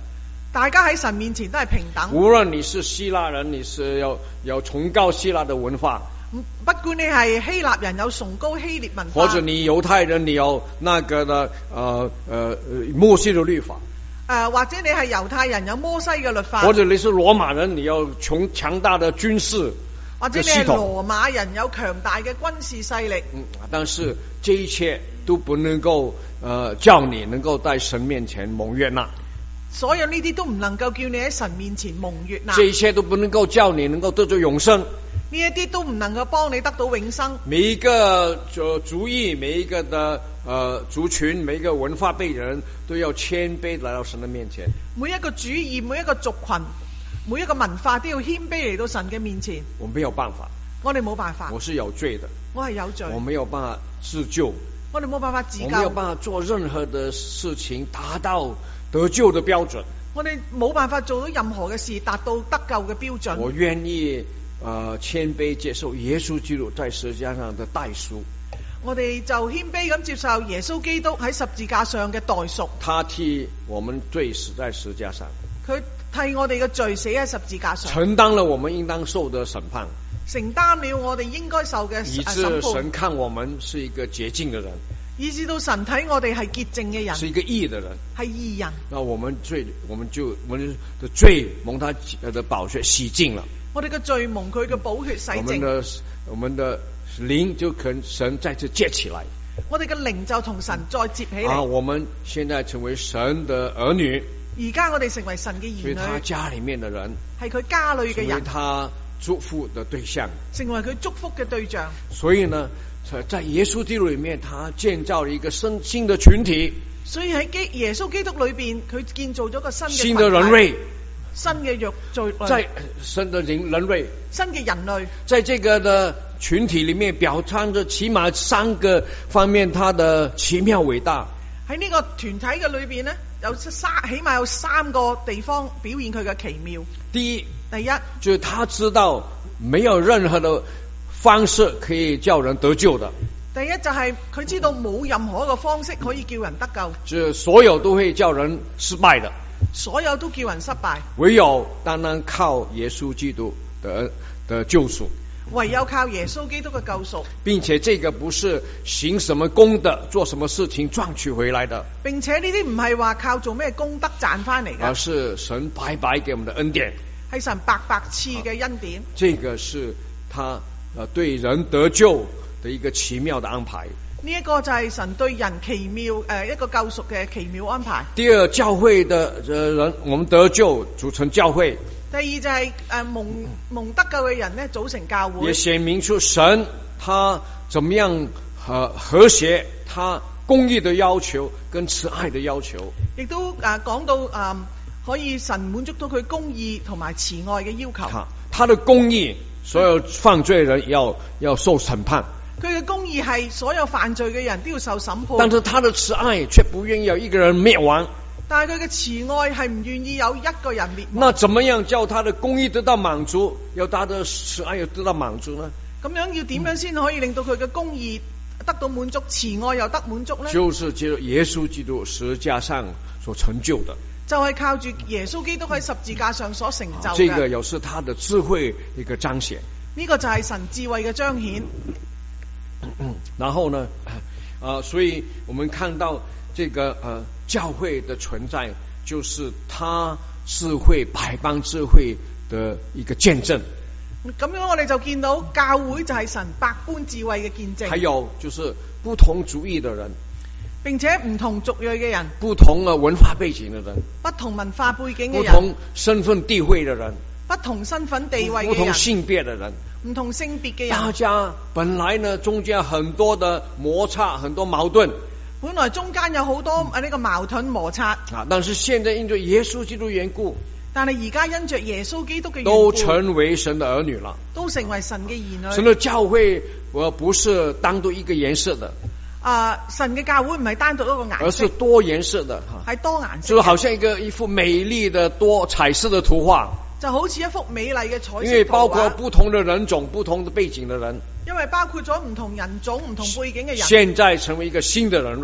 Speaker 2: 大家喺神面前都係平等。
Speaker 1: 無論你是希臘人，你是有崇高希臘的文化，
Speaker 2: 不管你係希臘人有崇高希臘文化，
Speaker 1: 或者你猶太人你有那個的摩西的律法，
Speaker 2: 或者你係猶太人有摩西嘅律法，
Speaker 1: 或者你是羅馬人你有強大的軍事，
Speaker 2: 或者你係羅馬人有強大嘅軍事勢力。
Speaker 1: 但是這一切都不能夠叫你能夠在神面前蒙悅納。
Speaker 2: 所有呢啲都唔能夠叫你喺神面前蒙悅納。
Speaker 1: 這一切都不能夠叫你能夠得到永生。
Speaker 2: 呢一啲都唔能夠幫你得到永生。
Speaker 1: 每一個族裔，每一個的族群，每一個文化背景人都要謙卑來到神的面前。
Speaker 2: 每一個主義，每一個族群，每一個文化都要謙卑嚟到神嘅面前。
Speaker 1: 我沒有辦法，
Speaker 2: 我哋冇辦法。
Speaker 1: 我是有罪的，
Speaker 2: 我係有罪。
Speaker 1: 我沒有辦法自救，
Speaker 2: 我哋冇辦法自救。
Speaker 1: 我沒有辦法做任何的事情達到得救的標準。
Speaker 2: 我哋冇辦法做到任何嘅事達到得救嘅標準。
Speaker 1: 我願意謙卑接受耶穌基督在十字架上的代贖。
Speaker 2: 我哋就謙卑咁接受耶穌基督喺十字架上嘅代贖。
Speaker 1: 他替我們罪死在十字架上，
Speaker 2: 佢替我哋嘅罪死喺十字架上，
Speaker 1: 承擔了我們應當受的審判，
Speaker 2: 承擔了我哋應該受嘅審判。
Speaker 1: 以致神看我們是一個潔淨的人，
Speaker 2: 以致到神睇我哋係潔淨嘅人，
Speaker 1: 是一個義的人，
Speaker 2: 係義人。
Speaker 1: 那我們的罪蒙他的寶血洗淨了，
Speaker 2: 我哋嘅罪蒙佢嘅寶血洗淨，
Speaker 1: 我們的靈就跟神再次接起來，
Speaker 2: 我哋嘅靈就同神再接起嚟。
Speaker 1: 我們現在成為神的兒女，
Speaker 2: 而家我哋成為神嘅兒女，
Speaker 1: 所以他家裏面的人，
Speaker 2: 係佢家裏嘅人，
Speaker 1: 成為他祝福的對象，
Speaker 2: 成為佢祝福嘅對象。
Speaker 1: 所以呢，在耶穌基督裏面，他建造了一個新的群體。
Speaker 2: 所以喺耶穌基督裏邊，佢建造咗個
Speaker 1: 新的人類，
Speaker 2: 新嘅肉罪，
Speaker 1: 在新的人類，
Speaker 2: 新嘅人類，在
Speaker 1: 這個的群體裏面表彰着起碼3個方面，他的奇妙偉大。
Speaker 2: 喺呢個團體嘅裏邊呢，起碼有3個地方表現佢嘅奇妙。第一，
Speaker 1: 就是他知道沒有任何的方式可以叫人得救的。
Speaker 2: 第一就係佢知道冇任何一個方式可以叫人得救，
Speaker 1: 就是所有都會叫人失敗的，
Speaker 2: 所有都叫人失敗，
Speaker 1: 唯有單單靠耶穌基督的救贖，
Speaker 2: 唯有靠耶穌基督嘅救贖，
Speaker 1: 並且這個不是行什麼功德做什麼事情賺取回來的，
Speaker 2: 並且呢啲唔係話靠做咩功德賺翻嚟嘅，
Speaker 1: 而是神白白給我們的恩典，
Speaker 2: 係神白白賜嘅恩典。
Speaker 1: 這個是他對人得救的一個奇妙的安排。
Speaker 2: 呢一個就係神對人奇妙一個救贖嘅奇妙安排。
Speaker 1: 第二，教會的人，我們得救組成教會。
Speaker 2: 第二就係蒙得救嘅人呢，組成教會，
Speaker 1: 也顯明出神他怎麼樣和諧他公義的要求跟慈愛的要求，亦都
Speaker 2: 講到可以神滿足到佢公義同埋慈愛嘅要求。
Speaker 1: 他的公義，所有犯罪人要受審判。
Speaker 2: 佢嘅公義係所有犯罪嘅人都要受審判。
Speaker 1: 但是他的慈愛卻不願意有一個人滅亡。
Speaker 2: 但係佢嘅慈愛係唔願意有一個人滅亡。
Speaker 1: 那怎麼樣叫他的公義得到滿足，要他的慈愛又得到滿足呢？
Speaker 2: 咁樣要點樣先可以令到佢嘅公義得到滿足，慈愛又得滿足呢？
Speaker 1: 就是借耶穌基督十字架上所成就的。
Speaker 2: 就係靠住耶穌基督喺十字架上所成就嘅。
Speaker 1: 這個又是他的智慧一個彰顯。
Speaker 2: 呢個就係神智慧嘅彰顯。
Speaker 1: 然後呢，所以我們看到這個教會的存在，就是他智慧百般智慧的一個見證。
Speaker 2: 咁樣我哋就見到教會就係神百般智慧嘅見證。
Speaker 1: 還有就是不同族裔的人，
Speaker 2: 並且唔同族裔嘅人，
Speaker 1: 不同文化背景的人，
Speaker 2: 不同文化背景嘅人，
Speaker 1: 不同身份地位的人，
Speaker 2: 不同身份地位嘅人，
Speaker 1: 不同性別的人，
Speaker 2: 唔同性別嘅人，
Speaker 1: 大家本來呢中間很多的摩擦，很多矛盾，
Speaker 2: 本來中間有好多呢個矛盾摩擦，
Speaker 1: 但是現在因着耶穌基督緣故，
Speaker 2: 但係而家因着耶穌基督嘅緣故，
Speaker 1: 都成為神的兒女了，
Speaker 2: 都成為神嘅兒女。
Speaker 1: 神的教會不是單獨一個顏色的，
Speaker 2: 神嘅教會唔係單獨一個顏色，
Speaker 1: 而是多顏色的，
Speaker 2: 係多顏色，
Speaker 1: 就好像一幅美麗的多彩色的圖畫，
Speaker 2: 就好似一幅美麗嘅彩色圖畫，
Speaker 1: 因為包括不同的人種、不同的背景的人，
Speaker 2: 因為包括咗唔同人種、唔同背景嘅人，
Speaker 1: 現在成為一個新的人類，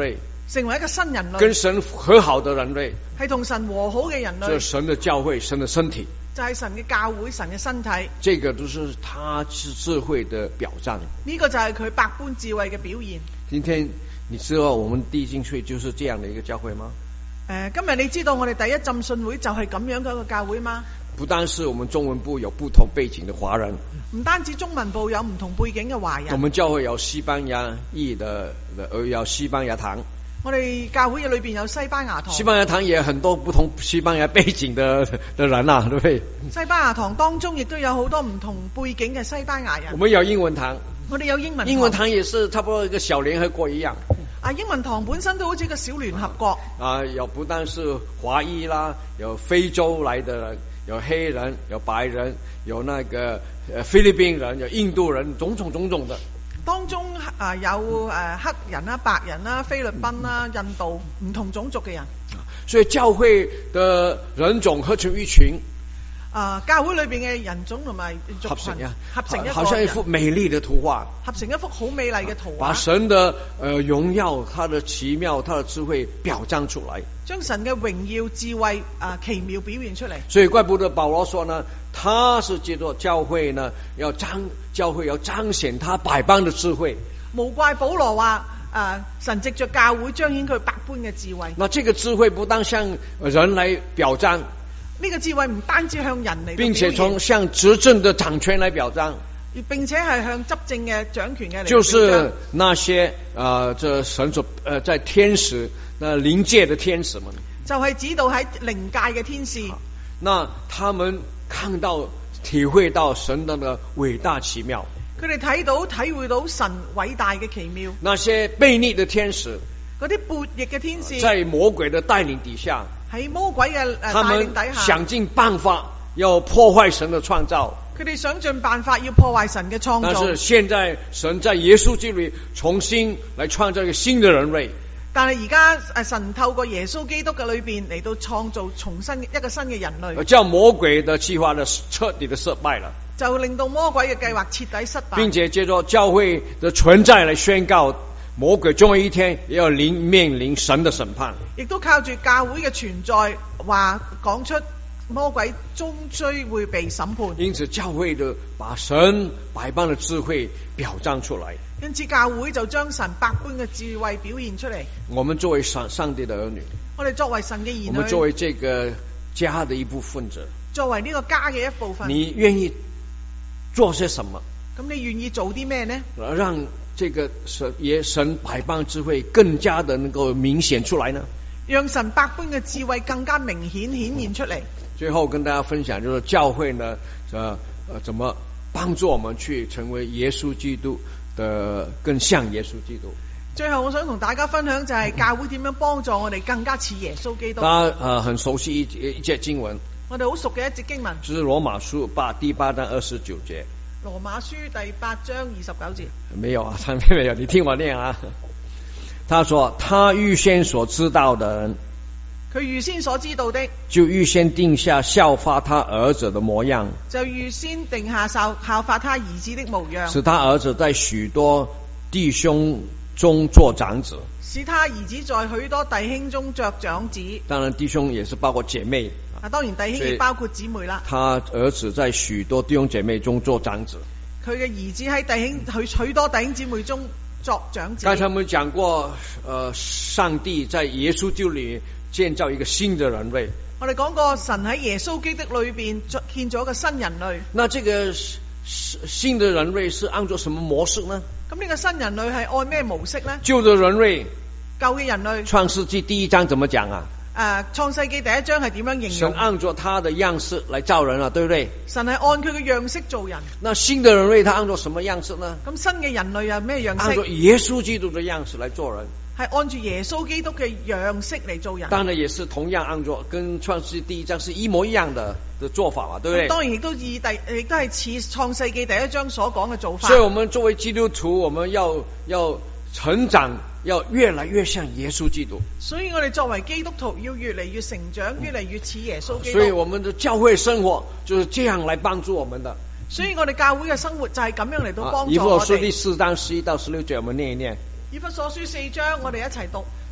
Speaker 2: 成為一個新人類，
Speaker 1: 跟神和好的人類，
Speaker 2: 係同神和好嘅人類，
Speaker 1: 這是神的教會，神的身體，
Speaker 2: 就係神嘅教會，神嘅身體。
Speaker 1: 這個都是他智慧的表彰。
Speaker 2: 呢個就係佢百般智慧嘅表現。
Speaker 1: 今天你知道我們第一浸會就是這樣的一個教會嗎？
Speaker 2: 今日你知道我哋第一浸信會就係咁樣嘅一個教會嗎？
Speaker 1: 不單是我們中文部有不同背景的華人，
Speaker 2: 唔單止中文部有唔同背景嘅華人，
Speaker 1: 我們教會有西班牙裔的，有西班牙堂。
Speaker 2: 我哋教會裏邊有西班牙堂，
Speaker 1: 西班牙堂也有很多不同西班牙背景的人啊，對不對？
Speaker 2: 西班牙堂當中亦都有好多唔同背景嘅西班牙人。
Speaker 1: 我們有英文堂，
Speaker 2: 我哋有英文堂，
Speaker 1: 英文堂也是差不多一個小聯合國一樣。
Speaker 2: 英文堂本身都好似一個小聯合國。
Speaker 1: 有不單是華裔啦，有非洲來的人，有黑人，有白人，有那個菲律賓人，有印度人，種種的。
Speaker 2: 當中有黑人啦、白人啦、菲律賓啦、印度唔同種族嘅人。
Speaker 1: 所以教會的人種合成一群。
Speaker 2: 教會裏邊嘅人種同埋族群合成一個，
Speaker 1: 好像一幅美麗的圖畫，
Speaker 2: 合成一幅好美麗嘅圖畫，
Speaker 1: 把神的榮耀、他的奇妙、他的智慧表彰出來，
Speaker 2: 將神嘅榮耀、智慧奇妙表現出嚟。
Speaker 1: 所以怪不得保羅說呢，他是借着教會呢，教會要彰顯他百般的智慧。
Speaker 2: 無怪保羅話神藉着教會彰顯佢百般嘅智慧。
Speaker 1: 那這個智慧不當向人來表彰。
Speaker 2: 呢個智慧唔單止向人嚟，
Speaker 1: 並且從向執政的掌權來表彰，
Speaker 2: 並且係向執政嘅掌權嘅嚟表彰。
Speaker 1: 就是那些這神所在天使那靈界的天使們，
Speaker 2: 就係指到喺靈界嘅天使。
Speaker 1: 那他們看到體會到神的偉大奇妙，
Speaker 2: 佢哋睇到體會到神偉大嘅奇妙。
Speaker 1: 那些悖逆的天使，
Speaker 2: 嗰啲悖逆嘅天使，
Speaker 1: 在魔鬼的帶領底下，
Speaker 2: 喺魔鬼嘅帶領底下，
Speaker 1: 想盡辦法要破壞神的創造。
Speaker 2: 佢哋想盡辦法要破壞神嘅創造。
Speaker 1: 但是現在神在耶穌基督裏重新來創造一個新的人類。
Speaker 2: 但係而家神透過耶穌基督嘅裏邊嚟到創造重新一個新嘅人類，
Speaker 1: 叫魔鬼的計劃呢徹底的失敗了，
Speaker 2: 就令到魔鬼嘅計劃徹底失敗，
Speaker 1: 並且借着教會的存在來宣告魔鬼終有一天也要面臨神的審判，
Speaker 2: 亦都靠住教會嘅存在話講出魔鬼終須會被審判。
Speaker 1: 因此教會的把神百般的智慧表彰出來，
Speaker 2: 因此教會就將神百般嘅智慧表現出嚟。
Speaker 1: 我們作為上帝的兒女，
Speaker 2: 我哋作為神嘅兒女，
Speaker 1: 我們作為這個家的一部分者，
Speaker 2: 作為呢個家嘅一部分，
Speaker 1: 你願意做些什麼？
Speaker 2: 咁你願意做啲咩呢？
Speaker 1: 讓這個神百般智慧更加的能夠明顯出來呢？
Speaker 2: 讓神百般嘅智慧更加明顯顯現出嚟。
Speaker 1: 最後跟大家分享，就是教會呢，怎麼幫助我們去成為耶穌基督的更像耶穌基督。
Speaker 2: 最後我想同大家分享就係教會點樣幫助我哋更加似耶穌基督。
Speaker 1: 大家很熟悉一節經文，
Speaker 2: 我哋好熟嘅一節經文，
Speaker 1: 就是羅馬書第8章29節。
Speaker 2: 羅馬書第8章29節。
Speaker 1: 沒有啊，上面沒有，你聽我念啊。他說他預先所知道的人，
Speaker 2: 佢預先所知道的，
Speaker 1: 就預先定下效法他兒子的模樣，
Speaker 2: 就預先定下效法他兒子的模樣，
Speaker 1: 使他兒子在許多弟兄中做長子，
Speaker 2: 使他兒子在許多弟兄中作長子。當然
Speaker 1: 弟兄也是包括姐妹，
Speaker 2: 當然弟兄亦包括姊妹啦。
Speaker 1: 他兒子在許多弟兄姐妹中做長子，
Speaker 2: 佢嘅兒子喺許多弟兄姊妹中作長子。
Speaker 1: 剛才我們講過，上帝在耶穌基督裏建造一個新的人類。
Speaker 2: 我哋講過，神喺耶穌基督裏邊建造一個新人類。
Speaker 1: 那這個新的人類是按照什麼模式呢？
Speaker 2: 咁呢個新人類係按咩模式呢？
Speaker 1: 舊的人類，
Speaker 2: 舊嘅人類。
Speaker 1: 創世紀第1章怎麼講啊？
Speaker 2: 創世紀第1章係點樣形容？
Speaker 1: 神按照他的樣式來造人啊，對不對？
Speaker 2: 神係按佢嘅樣式做人。
Speaker 1: 那新的人類，他按照什麼樣式呢？
Speaker 2: 咁新嘅人類有咩樣式？
Speaker 1: 按照耶穌基督的樣式來做人。
Speaker 2: 係按住耶穌基督嘅樣式嚟做人。
Speaker 1: 當然也是同樣按照跟創世紀第1章是一模一樣的做法嘛，對不對？
Speaker 2: 當然亦都係似創世紀第1章所講嘅做法。
Speaker 1: 所以我們作為基督徒，我們要成長，要越來越像耶穌基督。
Speaker 2: 所以我哋作為基督徒要越嚟越成長，越嚟越似耶穌基督。
Speaker 1: 所以我們的教會生活就是這樣來幫助我們的。
Speaker 2: 所以我哋教會嘅生活就係咁樣嚟到幫助我哋。
Speaker 1: 以弗所書第4章11到16節，我們念一念。
Speaker 2: 以弗所書4章，我哋一齊讀。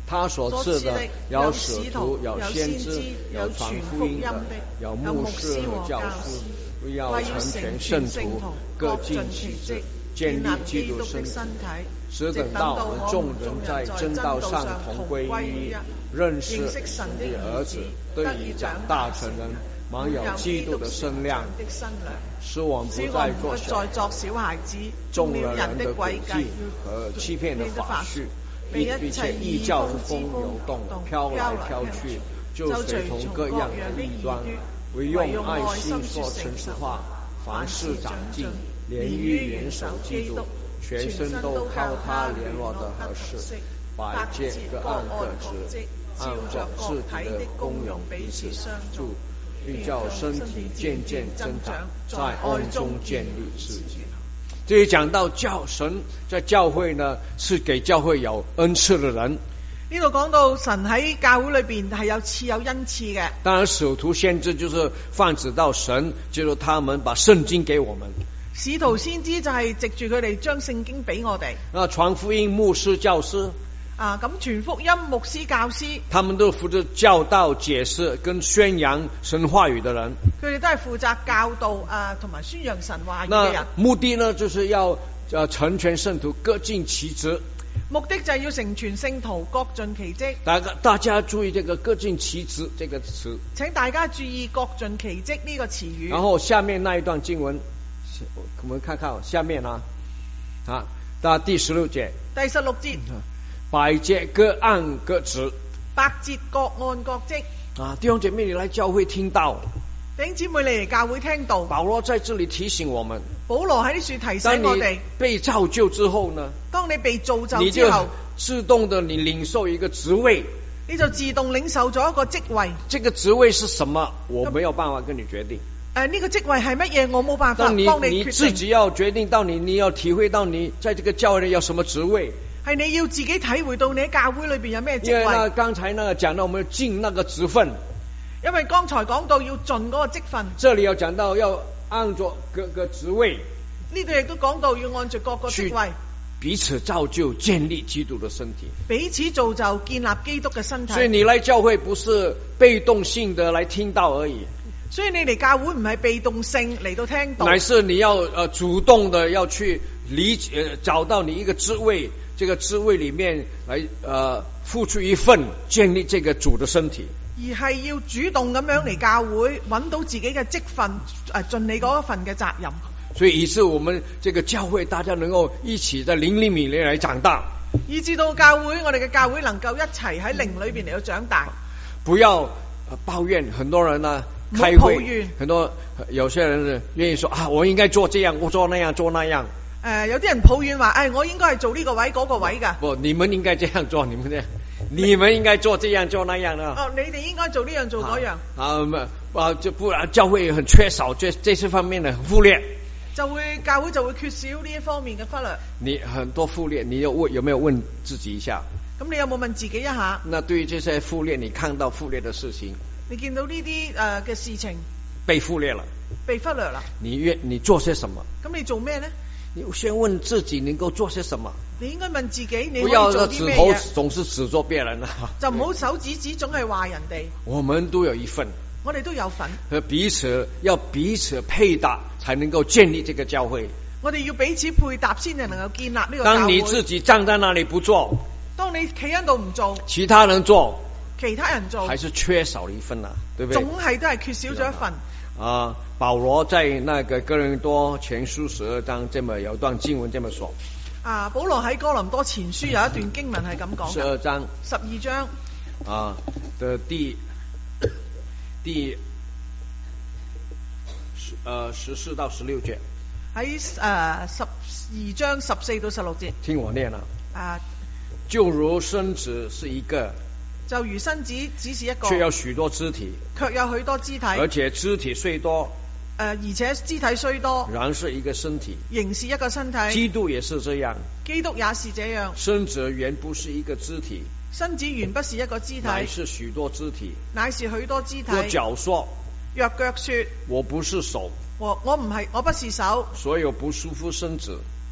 Speaker 1: 他所賜的有使徒，有先知，有傳福音的，有牧師和教師，為要成全聖徒，各盡其職，建立基督的身體，使等到我們眾人在真道上同歸於一，認識神的兒子，得以長大成人，滿有基督的身量，使我們不再作小孩子，中了人的詭計和欺騙的法術，被一切異教的風流動，飄來飄去，就隨從各樣的異端，唯用愛心說誠實話，凡事長進，連於元首基督，全身都靠他聯絡得合適，百節各按各職，按着自己的功用彼此相助，並叫身體漸漸增長，在愛中建立自己。這裡講到神在教會呢，是給教會有恩賜的人。
Speaker 2: 呢度講到神喺教會裏邊係有賜有恩賜嘅。
Speaker 1: 當然使徒先知就是泛指到神，就是他們把聖經給我們。
Speaker 2: 使徒先知就係藉住佢哋將聖經俾我哋。
Speaker 1: 傳福音牧師教師。
Speaker 2: 咁傳福音牧師教師，
Speaker 1: 他們都負責教導、解釋跟宣揚神話語的人。
Speaker 2: 佢哋都係負責教導同埋宣揚神話語嘅人。
Speaker 1: 目的呢，就是要成全聖徒，各盡其職。
Speaker 2: 目的就係要成全聖徒，各盡其職。
Speaker 1: 大家注意這個各盡其職這個詞。請
Speaker 2: 大家注意各盡其職呢個詞語。
Speaker 1: 然後下面那一段經文，我們看看下面到第16節。
Speaker 2: 第16節。
Speaker 1: 百節各按各職，
Speaker 2: 百節各按各職。
Speaker 1: 弟兄姐妹，你來教會聽到。
Speaker 2: 弟兄姊妹，你嚟教會聽到。
Speaker 1: 保羅在這裡提醒我們。
Speaker 2: 保羅喺呢處提醒我哋。
Speaker 1: 當你被造就之後呢？
Speaker 2: 當你被造就之後，
Speaker 1: 自動的你領受一個職位，
Speaker 2: 你就自動領受咗一個職位。
Speaker 1: 這個職位是什麼？我沒有辦法跟你決定。
Speaker 2: 呢個職位係乜嘢？我冇辦法幫你決定。
Speaker 1: 你自己要決定到你要體會到你在這個教會裏有什麼職位。
Speaker 2: 係你要自己體會到你喺教會裏邊有咩職位。
Speaker 1: 因為剛才講到我們要盡那個職分。
Speaker 2: 因為剛才講到要盡嗰個職分。
Speaker 1: 這裡要講到要按着各個職位。
Speaker 2: 呢度亦都講到要按着各個職位。
Speaker 1: 彼此造就，建立基督的身體。
Speaker 2: 彼此造就，建立基督嘅身體。
Speaker 1: 所以你來教會不是被動性的來聽到而已。
Speaker 2: 所以你嚟教會唔係被動性嚟到聽到。
Speaker 1: 乃是你要主動的要去理解，找到你一個職位。這個職位裏面來付出一份，建立這個主的身體，
Speaker 2: 而係要主動咁樣嚟教會，揾到自己嘅職份，盡你嗰一份嘅責任。
Speaker 1: 所以以致我們這個教會，大家能夠一起在靈裡面來長大。
Speaker 2: 以致到教會，我哋嘅教會能夠一齊喺靈裏邊嚟到長大。
Speaker 1: 不要抱怨，很多人呢開會，很多有些人願意說我應該做這樣，我做那樣，做那樣。
Speaker 2: 有啲人抱怨話，我應該係做呢個位嗰個位㗎。不，
Speaker 1: 你們應該這樣做，你們應該做這樣做那樣啦。
Speaker 2: 你哋應該做呢樣做嗰樣。
Speaker 1: 就不然教會很缺少這些方面的忽略。
Speaker 2: 教會就會缺少呢一方面嘅忽略。
Speaker 1: 你很多忽略，你有沒有問自己一下？
Speaker 2: 咁你有冇問自己一下？
Speaker 1: 那對於這些忽略，你看到忽略的事情，
Speaker 2: 你見到呢啲嘅事情
Speaker 1: 被忽略了，
Speaker 2: 被忽略啦。
Speaker 1: 你做些什麼？
Speaker 2: 咁你做咩呢？
Speaker 1: 你先問自己能夠做些什麼？
Speaker 2: 你應該問自己，你可以
Speaker 1: 不要
Speaker 2: 做啲咩嘢？
Speaker 1: 指頭總是指著別人啦，
Speaker 2: 就唔好手指總係話人哋。
Speaker 1: 我們都有一份，
Speaker 2: 我哋都有份。
Speaker 1: 和彼此配搭，才能夠建立這個教會。
Speaker 2: 我哋要彼此配搭，先至能夠建立呢個教會。
Speaker 1: 當你自己站在那裡不做，
Speaker 2: 當你企喺度唔做，
Speaker 1: 其他人做，
Speaker 2: 還
Speaker 1: 是缺少了一份啦，對不對？
Speaker 2: 總係都係缺少咗一份。
Speaker 1: 保羅在那個哥林多前書12章有段經文這麼說。
Speaker 2: 保羅喺哥林多前書有一段經文係咁講。12章
Speaker 1: 的第14到16節。
Speaker 2: 喺12章14到16節。
Speaker 1: 聽我念啦。就如身子是一個。
Speaker 2: 就如身子只是一個，
Speaker 1: 卻有許多肢體，而且肢體雖多，
Speaker 2: 而且肢體雖多，
Speaker 1: 仍是一個身體，
Speaker 2: 仍是一個身體。
Speaker 1: 基督也是這樣，
Speaker 2: 基督也是這樣。
Speaker 1: 身子原不是一個肢體，
Speaker 2: 身子原不是一個肢體，
Speaker 1: 乃是許多肢體，
Speaker 2: 乃是許多肢體。
Speaker 1: 若腳說，
Speaker 2: 我不是手，
Speaker 1: 我不是手，
Speaker 2: 所以我不舒服身子。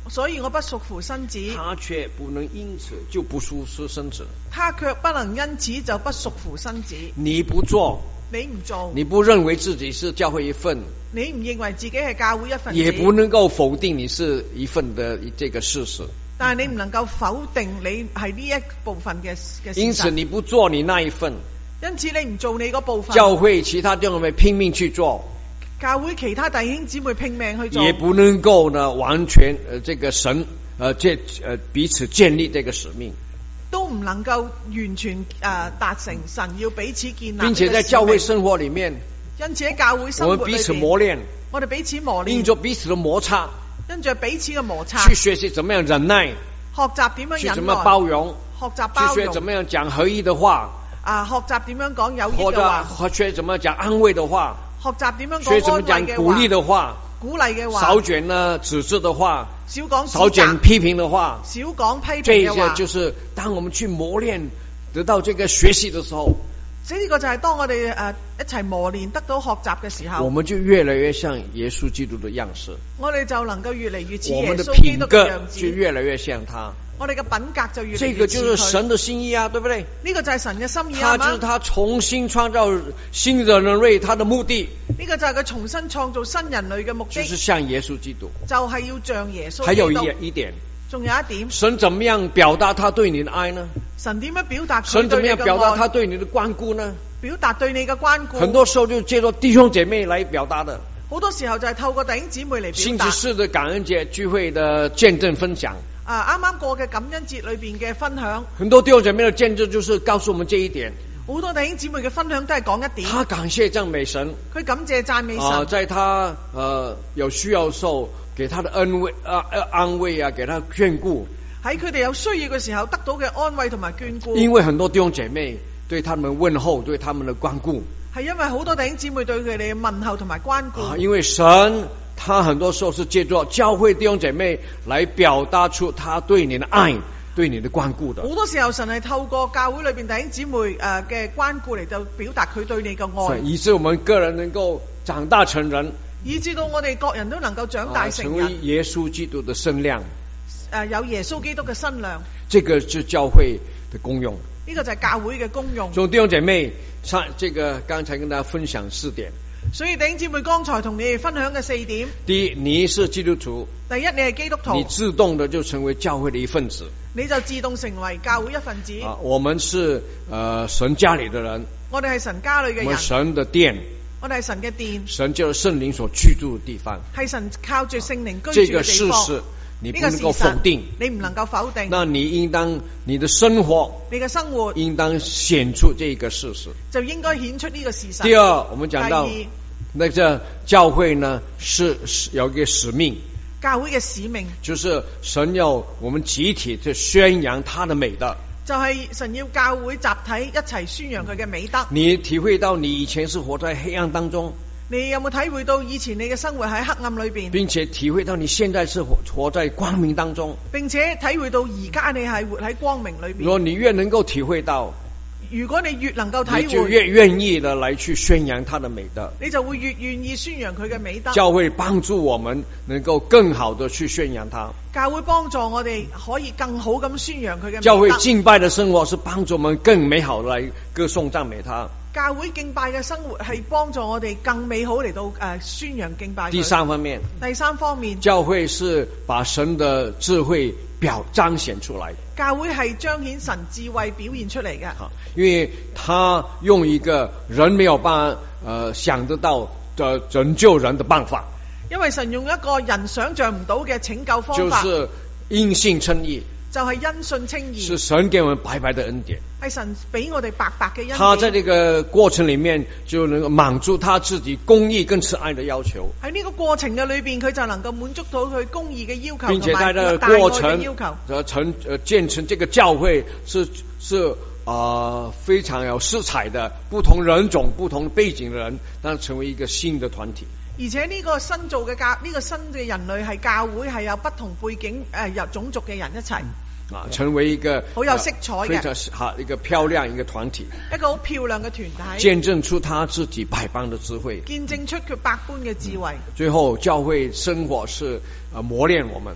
Speaker 2: 所以我不屬乎身子。
Speaker 1: 他卻不能因此就不屬乎身子。
Speaker 2: 他卻不能因此就不屬乎身子。
Speaker 1: 你不做，
Speaker 2: 你唔做，
Speaker 1: 你不認為自己是教會一份，
Speaker 2: 你唔認為自己係教會一份子，
Speaker 1: 也不能夠否定你是一份的這個事實。
Speaker 2: 但係你唔能夠否定你係呢一部分嘅事實。
Speaker 1: 因此你不做你那一份，
Speaker 2: 因此你唔做你嗰部分，
Speaker 1: 教會其他弟兄姊妹拼命去做，
Speaker 2: 教會其他弟兄姊妹拼命去做，
Speaker 1: 也不能夠呢完全這個神彼此建立這個使命，
Speaker 2: 都唔能夠完全達成神要彼此建立，
Speaker 1: 並且在教會生活裏面，
Speaker 2: 因此喺教會生活裏面，
Speaker 1: 我們彼此磨練，
Speaker 2: 我哋彼此磨練，
Speaker 1: 因着彼此的摩擦，
Speaker 2: 因着彼此嘅摩擦，
Speaker 1: 去學習怎麼樣忍耐，
Speaker 2: 學習點樣忍耐，
Speaker 1: 去怎麼包容，
Speaker 2: 學習包容，
Speaker 1: 去學怎麼樣講合一的話，
Speaker 2: 學習點樣講有益嘅話，
Speaker 1: 或者學怎麼講安慰的話，
Speaker 2: 學習點樣講
Speaker 1: 學怎麼講鼓勵的話，
Speaker 2: 鼓勵嘅話，
Speaker 1: 少講呢指責的話，
Speaker 2: 少講
Speaker 1: 少講批評的話，
Speaker 2: 少講批評
Speaker 1: 這
Speaker 2: 嘅話，
Speaker 1: 些就是當我們去磨練得到這個學習的時候，
Speaker 2: 呢個就係當我哋一齊磨練得到學習嘅時候，
Speaker 1: 我們就越來越像耶穌基督的樣式，
Speaker 2: 我哋就能夠越嚟越似
Speaker 1: 我們的
Speaker 2: 耶穌基督嘅樣
Speaker 1: 品格
Speaker 2: 子，
Speaker 1: 就越來越像他。
Speaker 2: 我哋嘅品格就越嚟越似佢。
Speaker 1: 這個就是神的心意啊，對不對？
Speaker 2: 呢個就係神嘅心意啊嘛。
Speaker 1: 他就是他重新創造新的人類，他的目的。
Speaker 2: 呢個就係佢重新創造新人類嘅目的。
Speaker 1: 就是像耶穌基督。
Speaker 2: 就係要像耶穌基督。
Speaker 1: 還有一點。
Speaker 2: 仲有一點。
Speaker 1: 神怎麼樣表達他對你的愛呢？
Speaker 2: 神點樣表達佢
Speaker 1: 神怎麼
Speaker 2: 對你嘅
Speaker 1: 樣表達他
Speaker 2: 愛？
Speaker 1: 對你的關顧呢？
Speaker 2: 表達對你嘅關顧。
Speaker 1: 很多時候就借助弟兄姐妹來表達的。
Speaker 2: 好多時候就係透過弟兄姊妹嚟表達。
Speaker 1: 星期四的感恩節聚會的見證分享。
Speaker 2: 啱啱過嘅感恩節裏邊嘅分享，
Speaker 1: 很多弟兄姐妹的見證就是告訴我們這一點。
Speaker 2: 好多弟兄姊妹嘅分享都係講一點。
Speaker 1: 他感謝讚美神，
Speaker 2: 佢感謝讚美神。
Speaker 1: 在他有需要的時候，給他的安慰啊，給他眷顧。
Speaker 2: 喺佢哋有需要嘅時候得到嘅安慰同埋眷顧。
Speaker 1: 因為很多弟兄姐妹對他們問候，對他們的關顧。係
Speaker 2: 因為好多弟兄姊妹對佢哋嘅問候同埋關顧。
Speaker 1: 因為神。他很多時候是借助教會弟兄姐妹來表達出他對你的愛、對你的關顧的。
Speaker 2: 好多時候神係透過教會裏邊弟兄姊妹嘅關顧嚟到表達佢對你嘅愛，
Speaker 1: 以致我們個人能夠長大成人，
Speaker 2: 以致到我哋各人都能夠長大成人，
Speaker 1: 成為耶穌基督的身量。
Speaker 2: 有耶穌基督嘅身量。
Speaker 1: 這個是教會的功用。
Speaker 2: 呢個就係教會嘅功用。
Speaker 1: 所以弟兄姐妹，這個剛才跟大家分享4點。
Speaker 2: 所以弟兄姊妹剛才同你哋分享嘅4點。
Speaker 1: 第一，你是基督徒。
Speaker 2: 第一，你係基督徒，
Speaker 1: 你自動的就成為教會的一份子。
Speaker 2: 你就自動成為教會一份子。
Speaker 1: 我們是神家裏的人。
Speaker 2: 我哋係神家裏嘅人。
Speaker 1: 我們神的殿。
Speaker 2: 我哋係神嘅殿。
Speaker 1: 神就是聖靈所居住的地方。
Speaker 2: 係神靠住聖靈居住嘅地方。
Speaker 1: 這個事實你不能夠否定，
Speaker 2: 你唔能夠否定。
Speaker 1: 那你應當你的生活，
Speaker 2: 你嘅生活
Speaker 1: 應當顯出這個事實，
Speaker 2: 就應該顯出呢個事實。
Speaker 1: 第二，我們講到那個教會呢是有一個使命，
Speaker 2: 教會嘅使命
Speaker 1: 就是神要我們集體去宣揚他的美德，
Speaker 2: 就係神要教會集體一齊宣揚佢嘅美德。
Speaker 1: 你體會到你以前是活在黑暗當中，
Speaker 2: 你有冇體會到以前你嘅生活喺黑暗裏邊，
Speaker 1: 並且體會到你現在是活在光明當中，
Speaker 2: 並且體會到而家你係活喺光明裏邊。
Speaker 1: 如果你越能夠體會到，
Speaker 2: 如果你越能夠體會，
Speaker 1: 你就越願意的來去宣揚他的美德，
Speaker 2: 你就會越願意宣揚佢嘅美德。
Speaker 1: 教會幫助我們能夠更好的去宣揚他，
Speaker 2: 教會幫助我哋可以更好咁宣揚佢嘅美德。
Speaker 1: 教會敬拜的生活是幫助我們更美好的來歌頌讚美他。
Speaker 2: 教會敬拜嘅生活係幫助我哋更美好嚟到宣揚敬拜。
Speaker 1: 第三方面，教會是把神的智慧彰顯出來。
Speaker 2: 教會係彰顯神智慧表現出嚟嘅。
Speaker 1: 因為他用一個人沒有辦法想得到的拯救人的辦法。
Speaker 2: 因為神用一個人想象唔到嘅拯救方法，
Speaker 1: 就是因信稱義。
Speaker 2: 就係因信稱義，
Speaker 1: 是神給我們白白的恩典，
Speaker 2: 係神俾我哋白白嘅恩典。
Speaker 1: 他在這個過程裏面就能夠滿足他自己公義跟慈愛的要求。
Speaker 2: 喺呢個過程嘅裏邊，佢就能夠滿足到佢公義嘅要求，
Speaker 1: 並且在這個過程建成這個教會是非常有色彩的，不同人種、不同背景的人，但成為一個新的團體。
Speaker 2: 而且呢個新造嘅呢個新嘅人類係教會，係有不同背景有種族嘅人一齊
Speaker 1: 成為一個
Speaker 2: 好有色彩嘅
Speaker 1: 非常一個漂亮一個團體，
Speaker 2: 一個好漂亮嘅團體，
Speaker 1: 見證出他自己百般的智慧，
Speaker 2: 見證出佢百般嘅智慧。
Speaker 1: 最後教會生活是磨練我們，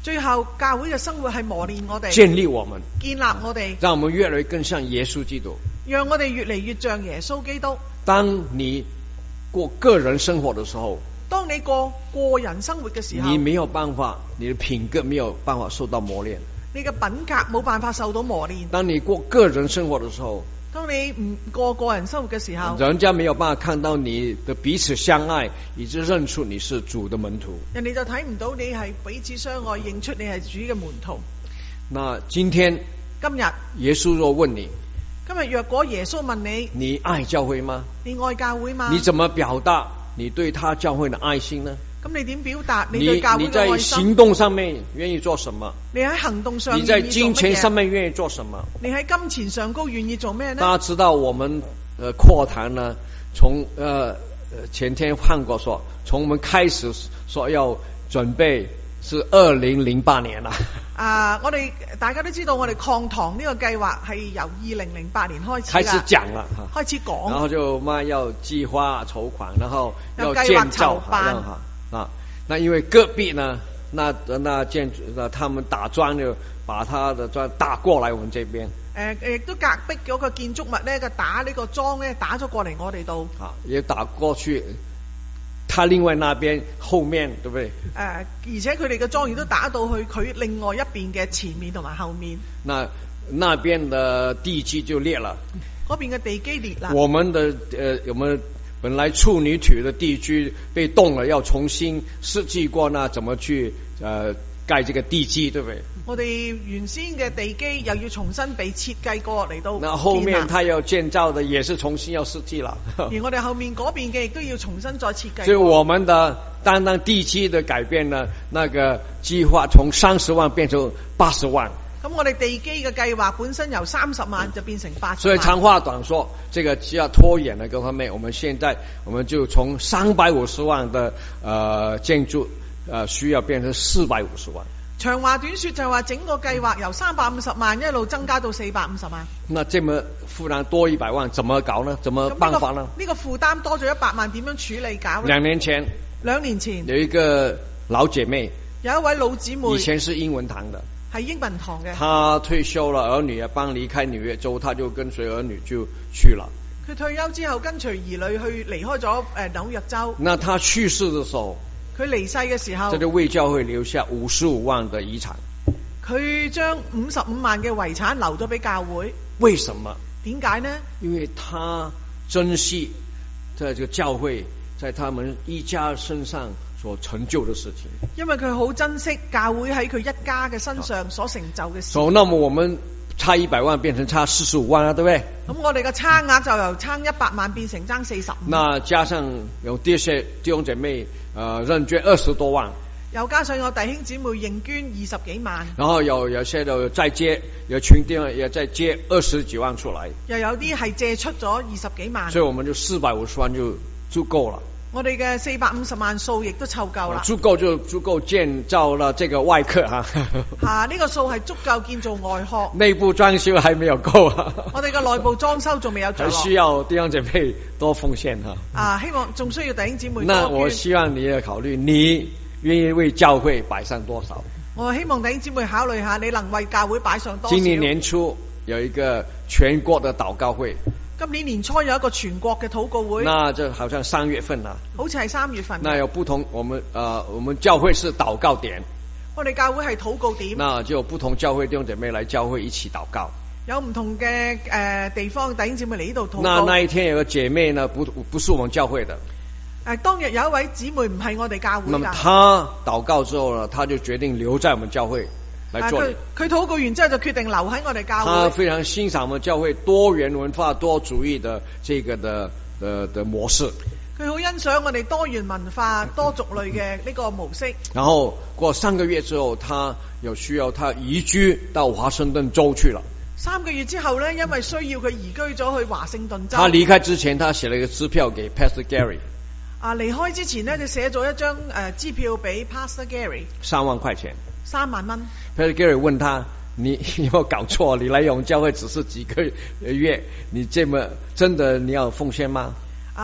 Speaker 2: 最後教會嘅生活係磨練我哋，
Speaker 1: 建立我們，
Speaker 2: 建立我哋，
Speaker 1: 讓我們越來越更像耶穌基督，
Speaker 2: 讓我哋越嚟越像耶穌基督。
Speaker 1: 當你過個人生活的時候，
Speaker 2: 當你過個人生活嘅時候，
Speaker 1: 你沒有辦法，你的品格沒有辦法受到磨練，
Speaker 2: 你嘅品格冇辦法受到磨練。
Speaker 1: 當你過個人生活的時候，
Speaker 2: 當你唔過個人生活嘅時候，
Speaker 1: 人家沒有辦法看到你的彼此相愛，以致認出你是主的門徒。
Speaker 2: 人哋就睇唔到你係彼此相愛，認出你係主嘅門徒。
Speaker 1: 那今日耶穌若問你，
Speaker 2: 今日若果耶穌問你，
Speaker 1: 你愛教會嗎？
Speaker 2: 你愛教會嗎？
Speaker 1: 你怎麼表達你對他教會的愛心呢？
Speaker 2: 咁你點表達你對教會嘅愛心？
Speaker 1: 你在行動上面願意做什麼？
Speaker 2: 你喺行動上，
Speaker 1: 你在金錢上面願意做什麼？
Speaker 2: 你喺金錢上高願意做咩呢？
Speaker 1: 大家知道我們擴壇呢，從前天看過說，從我們開始說要準備是2008年啦。
Speaker 2: 我哋大家都知道，我哋擴堂呢個計劃係由2008年開始
Speaker 1: 講啦，
Speaker 2: 開始講，
Speaker 1: 然後就要計劃籌款，然後要
Speaker 2: 計劃籌辦
Speaker 1: 那因為隔壁呢，那建築他們打樁就把他的樁打過來我們這邊。
Speaker 2: 亦都隔壁嗰個建築物咧，打呢個樁咧，打咗過嚟我哋度。
Speaker 1: 也打過去，他另外那邊後面，對不對？
Speaker 2: 而且佢哋嘅樁亦都打到去佢另外一邊嘅前面同埋後面。
Speaker 1: 那邊的地基就裂了。
Speaker 2: 嗰邊嘅地基裂啦。
Speaker 1: 我們本來處女體的地基被動了，要重新設計過，那怎麼去蓋這個地基，對不對？
Speaker 2: 我哋原先嘅地基又要重新被設計過嚟到。
Speaker 1: 那後面他要建造的也是重新要設計了。
Speaker 2: 而我哋後面嗰邊嘅亦都要重新再設計。
Speaker 1: 所以我們的單單地基的改變呢，那個計劃從30萬變成80萬。
Speaker 2: 咁我哋地基嘅計劃本身由30萬就變成80萬。
Speaker 1: 所以長話短說，這個只要拖延了各方面，我們現在我們就從350萬的建築需要變成450萬。
Speaker 2: 長話短說就話整個計劃由350萬一路增加到450萬。
Speaker 1: 那這麼負擔多100萬，怎麼搞呢？怎麼辦法呢？
Speaker 2: 呢個負擔多咗100萬，點樣處理搞呢？2年前
Speaker 1: 有一個老姐妹，
Speaker 2: 有一位老姊妹，
Speaker 1: 以前是英文堂的，
Speaker 2: 係英文堂嘅。
Speaker 1: 她退休了，兒女剛離開紐約州，她就跟隨兒女就去了。
Speaker 2: 佢退休之後跟隨兒女去離開咗紐約州。
Speaker 1: 那她去世的時候，
Speaker 2: 佢離世嘅時候，
Speaker 1: 這就為教會留下55萬的遺產。
Speaker 2: 佢將55萬嘅遺產留咗俾教會。
Speaker 1: 為什麼？
Speaker 2: 點解呢？
Speaker 1: 因為他珍惜在這個教會在他們一家身上所成就的事情。
Speaker 2: 因為佢好珍惜教會喺佢一家嘅身上所成就嘅事。
Speaker 1: 那麼我們差100萬變成差45萬啦，對不對？
Speaker 2: 咁我哋嘅差額就由差100萬變成爭45萬。
Speaker 1: 那加上有這些弟兄姐妹認捐20多萬，
Speaker 2: 又加上有弟兄姊妹認捐20幾萬，
Speaker 1: 然後有些就再接，有群弟兄也再接20幾萬出來，
Speaker 2: 又有啲係借出咗20幾萬，
Speaker 1: 所以我們就450萬就足夠了。
Speaker 2: 我哋嘅450萬數亦都湊夠啦，
Speaker 1: 足夠建造了這個外殼哈。
Speaker 2: 呢個數係足夠建造外殼，
Speaker 1: 內部裝修還沒有夠啊。
Speaker 2: 我哋嘅內部裝修仲未有做，
Speaker 1: 還需要弟兄姐妹多奉獻哈。
Speaker 2: 希望仲需要弟兄姊妹多捐。
Speaker 1: 那我希望你要考慮，你願意為教會擺上多少？
Speaker 2: 我希望弟兄姊妹考慮下，你能為教會擺上多少？
Speaker 1: 今年年初有一個全國的禱告會。
Speaker 2: 今年年初有一個全國嘅禱告會，
Speaker 1: 那就好像3月份啦，
Speaker 2: 好似係3月份。
Speaker 1: 那有不同，我們教會是禱告點，
Speaker 2: 我哋教會係禱告點，
Speaker 1: 那就有不同教會弟兄姐妹來教會一起禱告，
Speaker 2: 有唔同嘅地方弟兄姐妹嚟呢度禱告。
Speaker 1: 那一天有個姐妹呢，不是我們教會的，
Speaker 2: 當日有一位姊妹唔係我哋教會的。
Speaker 1: 那麼她禱告之後呢，她就決定留在我們教會。
Speaker 2: 佢禱告完之後就決定留喺我哋教會。
Speaker 1: 他非常欣賞我們教會多元文化、多主義的這個的模式。
Speaker 2: 佢好欣賞我哋多元文化、多族類嘅呢個模式。
Speaker 1: 然後過3個月之後，他有需要，他移居到華盛頓州去了。
Speaker 2: 3個月之後呢，因為需要佢移居咗去華盛頓州。
Speaker 1: 他離開之前，他寫了一個支票給 Pastor Gary。
Speaker 2: 離開之前呢，就寫咗一張支票俾 Pastor Gary，
Speaker 1: 3萬塊錢。
Speaker 2: 3萬蚊。
Speaker 1: Pastor Gary 問他：你有冇搞錯？你來我們教會只是幾個月，你這麼真的你要奉獻嗎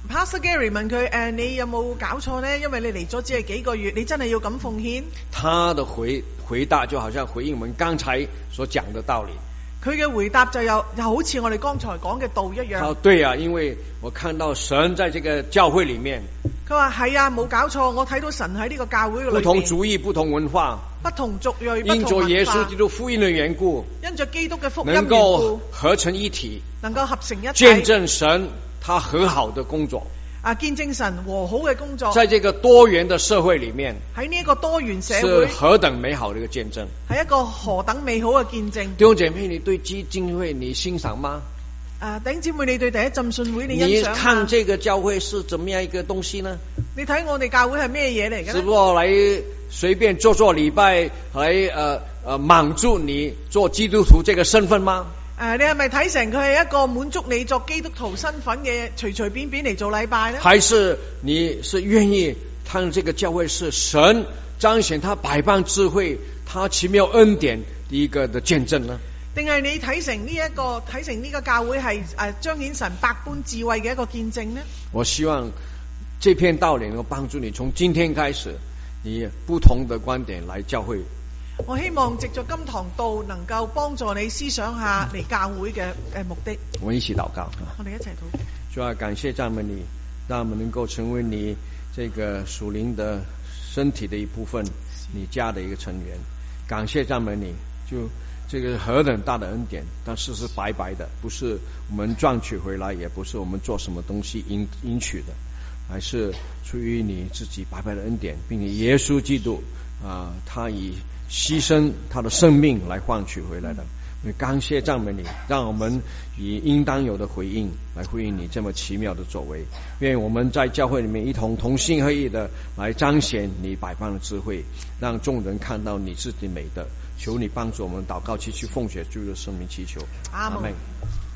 Speaker 2: Pastor Gary 問佢你有冇搞錯呢？因為你嚟咗只係幾個月，你真係要咁奉獻？
Speaker 1: 他的回答就好像回應我們剛才所講的道理。
Speaker 2: 佢嘅回答就好似我哋剛才講嘅道一樣。
Speaker 1: 對啊，因為我看到神在這個教會裏面。
Speaker 2: 佢話係啊，冇搞錯，我睇到神喺呢個教會裏面。
Speaker 1: 不同族裔、不同文化、
Speaker 2: 不同族裔、不同文化，
Speaker 1: 因着耶穌基督福音的緣故，
Speaker 2: 因着基督嘅福音
Speaker 1: 能夠合成一體，
Speaker 2: 能夠合成一體，
Speaker 1: 見證神他和好的工作。
Speaker 2: 見證神和好嘅工作，
Speaker 1: 在這個多元的社會裏面，
Speaker 2: 喺呢一個多元社會，
Speaker 1: 是何等美好的一個見證，
Speaker 2: 係一個何等美好嘅見證。
Speaker 1: 弟兄姐妹，你對基金會你欣賞嗎？
Speaker 2: 弟兄姊妹，你對第一浸信會你欣賞嗎？
Speaker 1: 你看這個教會是怎麼樣一個東西呢？
Speaker 2: 你睇我哋教會係咩嘢嚟嘅？
Speaker 1: 只不過來隨便做禮拜，來滿足你做基督徒這個身份嗎？
Speaker 2: 你係咪睇成佢係一個滿足你作基督徒身份嘅隨隨便便嚟做禮拜呢？
Speaker 1: 還是你是願意看這個教會是神彰顯他百般智慧、他奇妙恩典的一個的見證呢？
Speaker 2: 定係你睇成呢個教會係彰顯神百般智慧嘅一個見證呢？
Speaker 1: 我希望這篇道理能夠幫助你，從今天開始，以不同的觀點來教會。
Speaker 2: 我希望藉着今堂道能夠幫助你思想下嚟教會嘅目的。
Speaker 1: 我們一起禱告。
Speaker 2: 我哋一齊禱告。
Speaker 1: 主啊，感謝讚美你，讓我們能夠成為你這個屬靈的身體的一部分，你家的一個成員。感謝讚美你，就這個何等大的恩典，但是是白白的，不是我們賺取回來，也不是我們做什麼東西贏取的，還是出於你自己白白的恩典，並且耶穌基督他以犧牲他的生命來換取回來的。感謝讚美你，讓我們以應當有的回應來回應你這麼奇妙的作為。願我們在教會裏面一同同心合意的來彰顯你百般的智慧，讓眾人看到你自己美德。求你幫助我們，禱告祈求奉主的聖名祈求，阿們。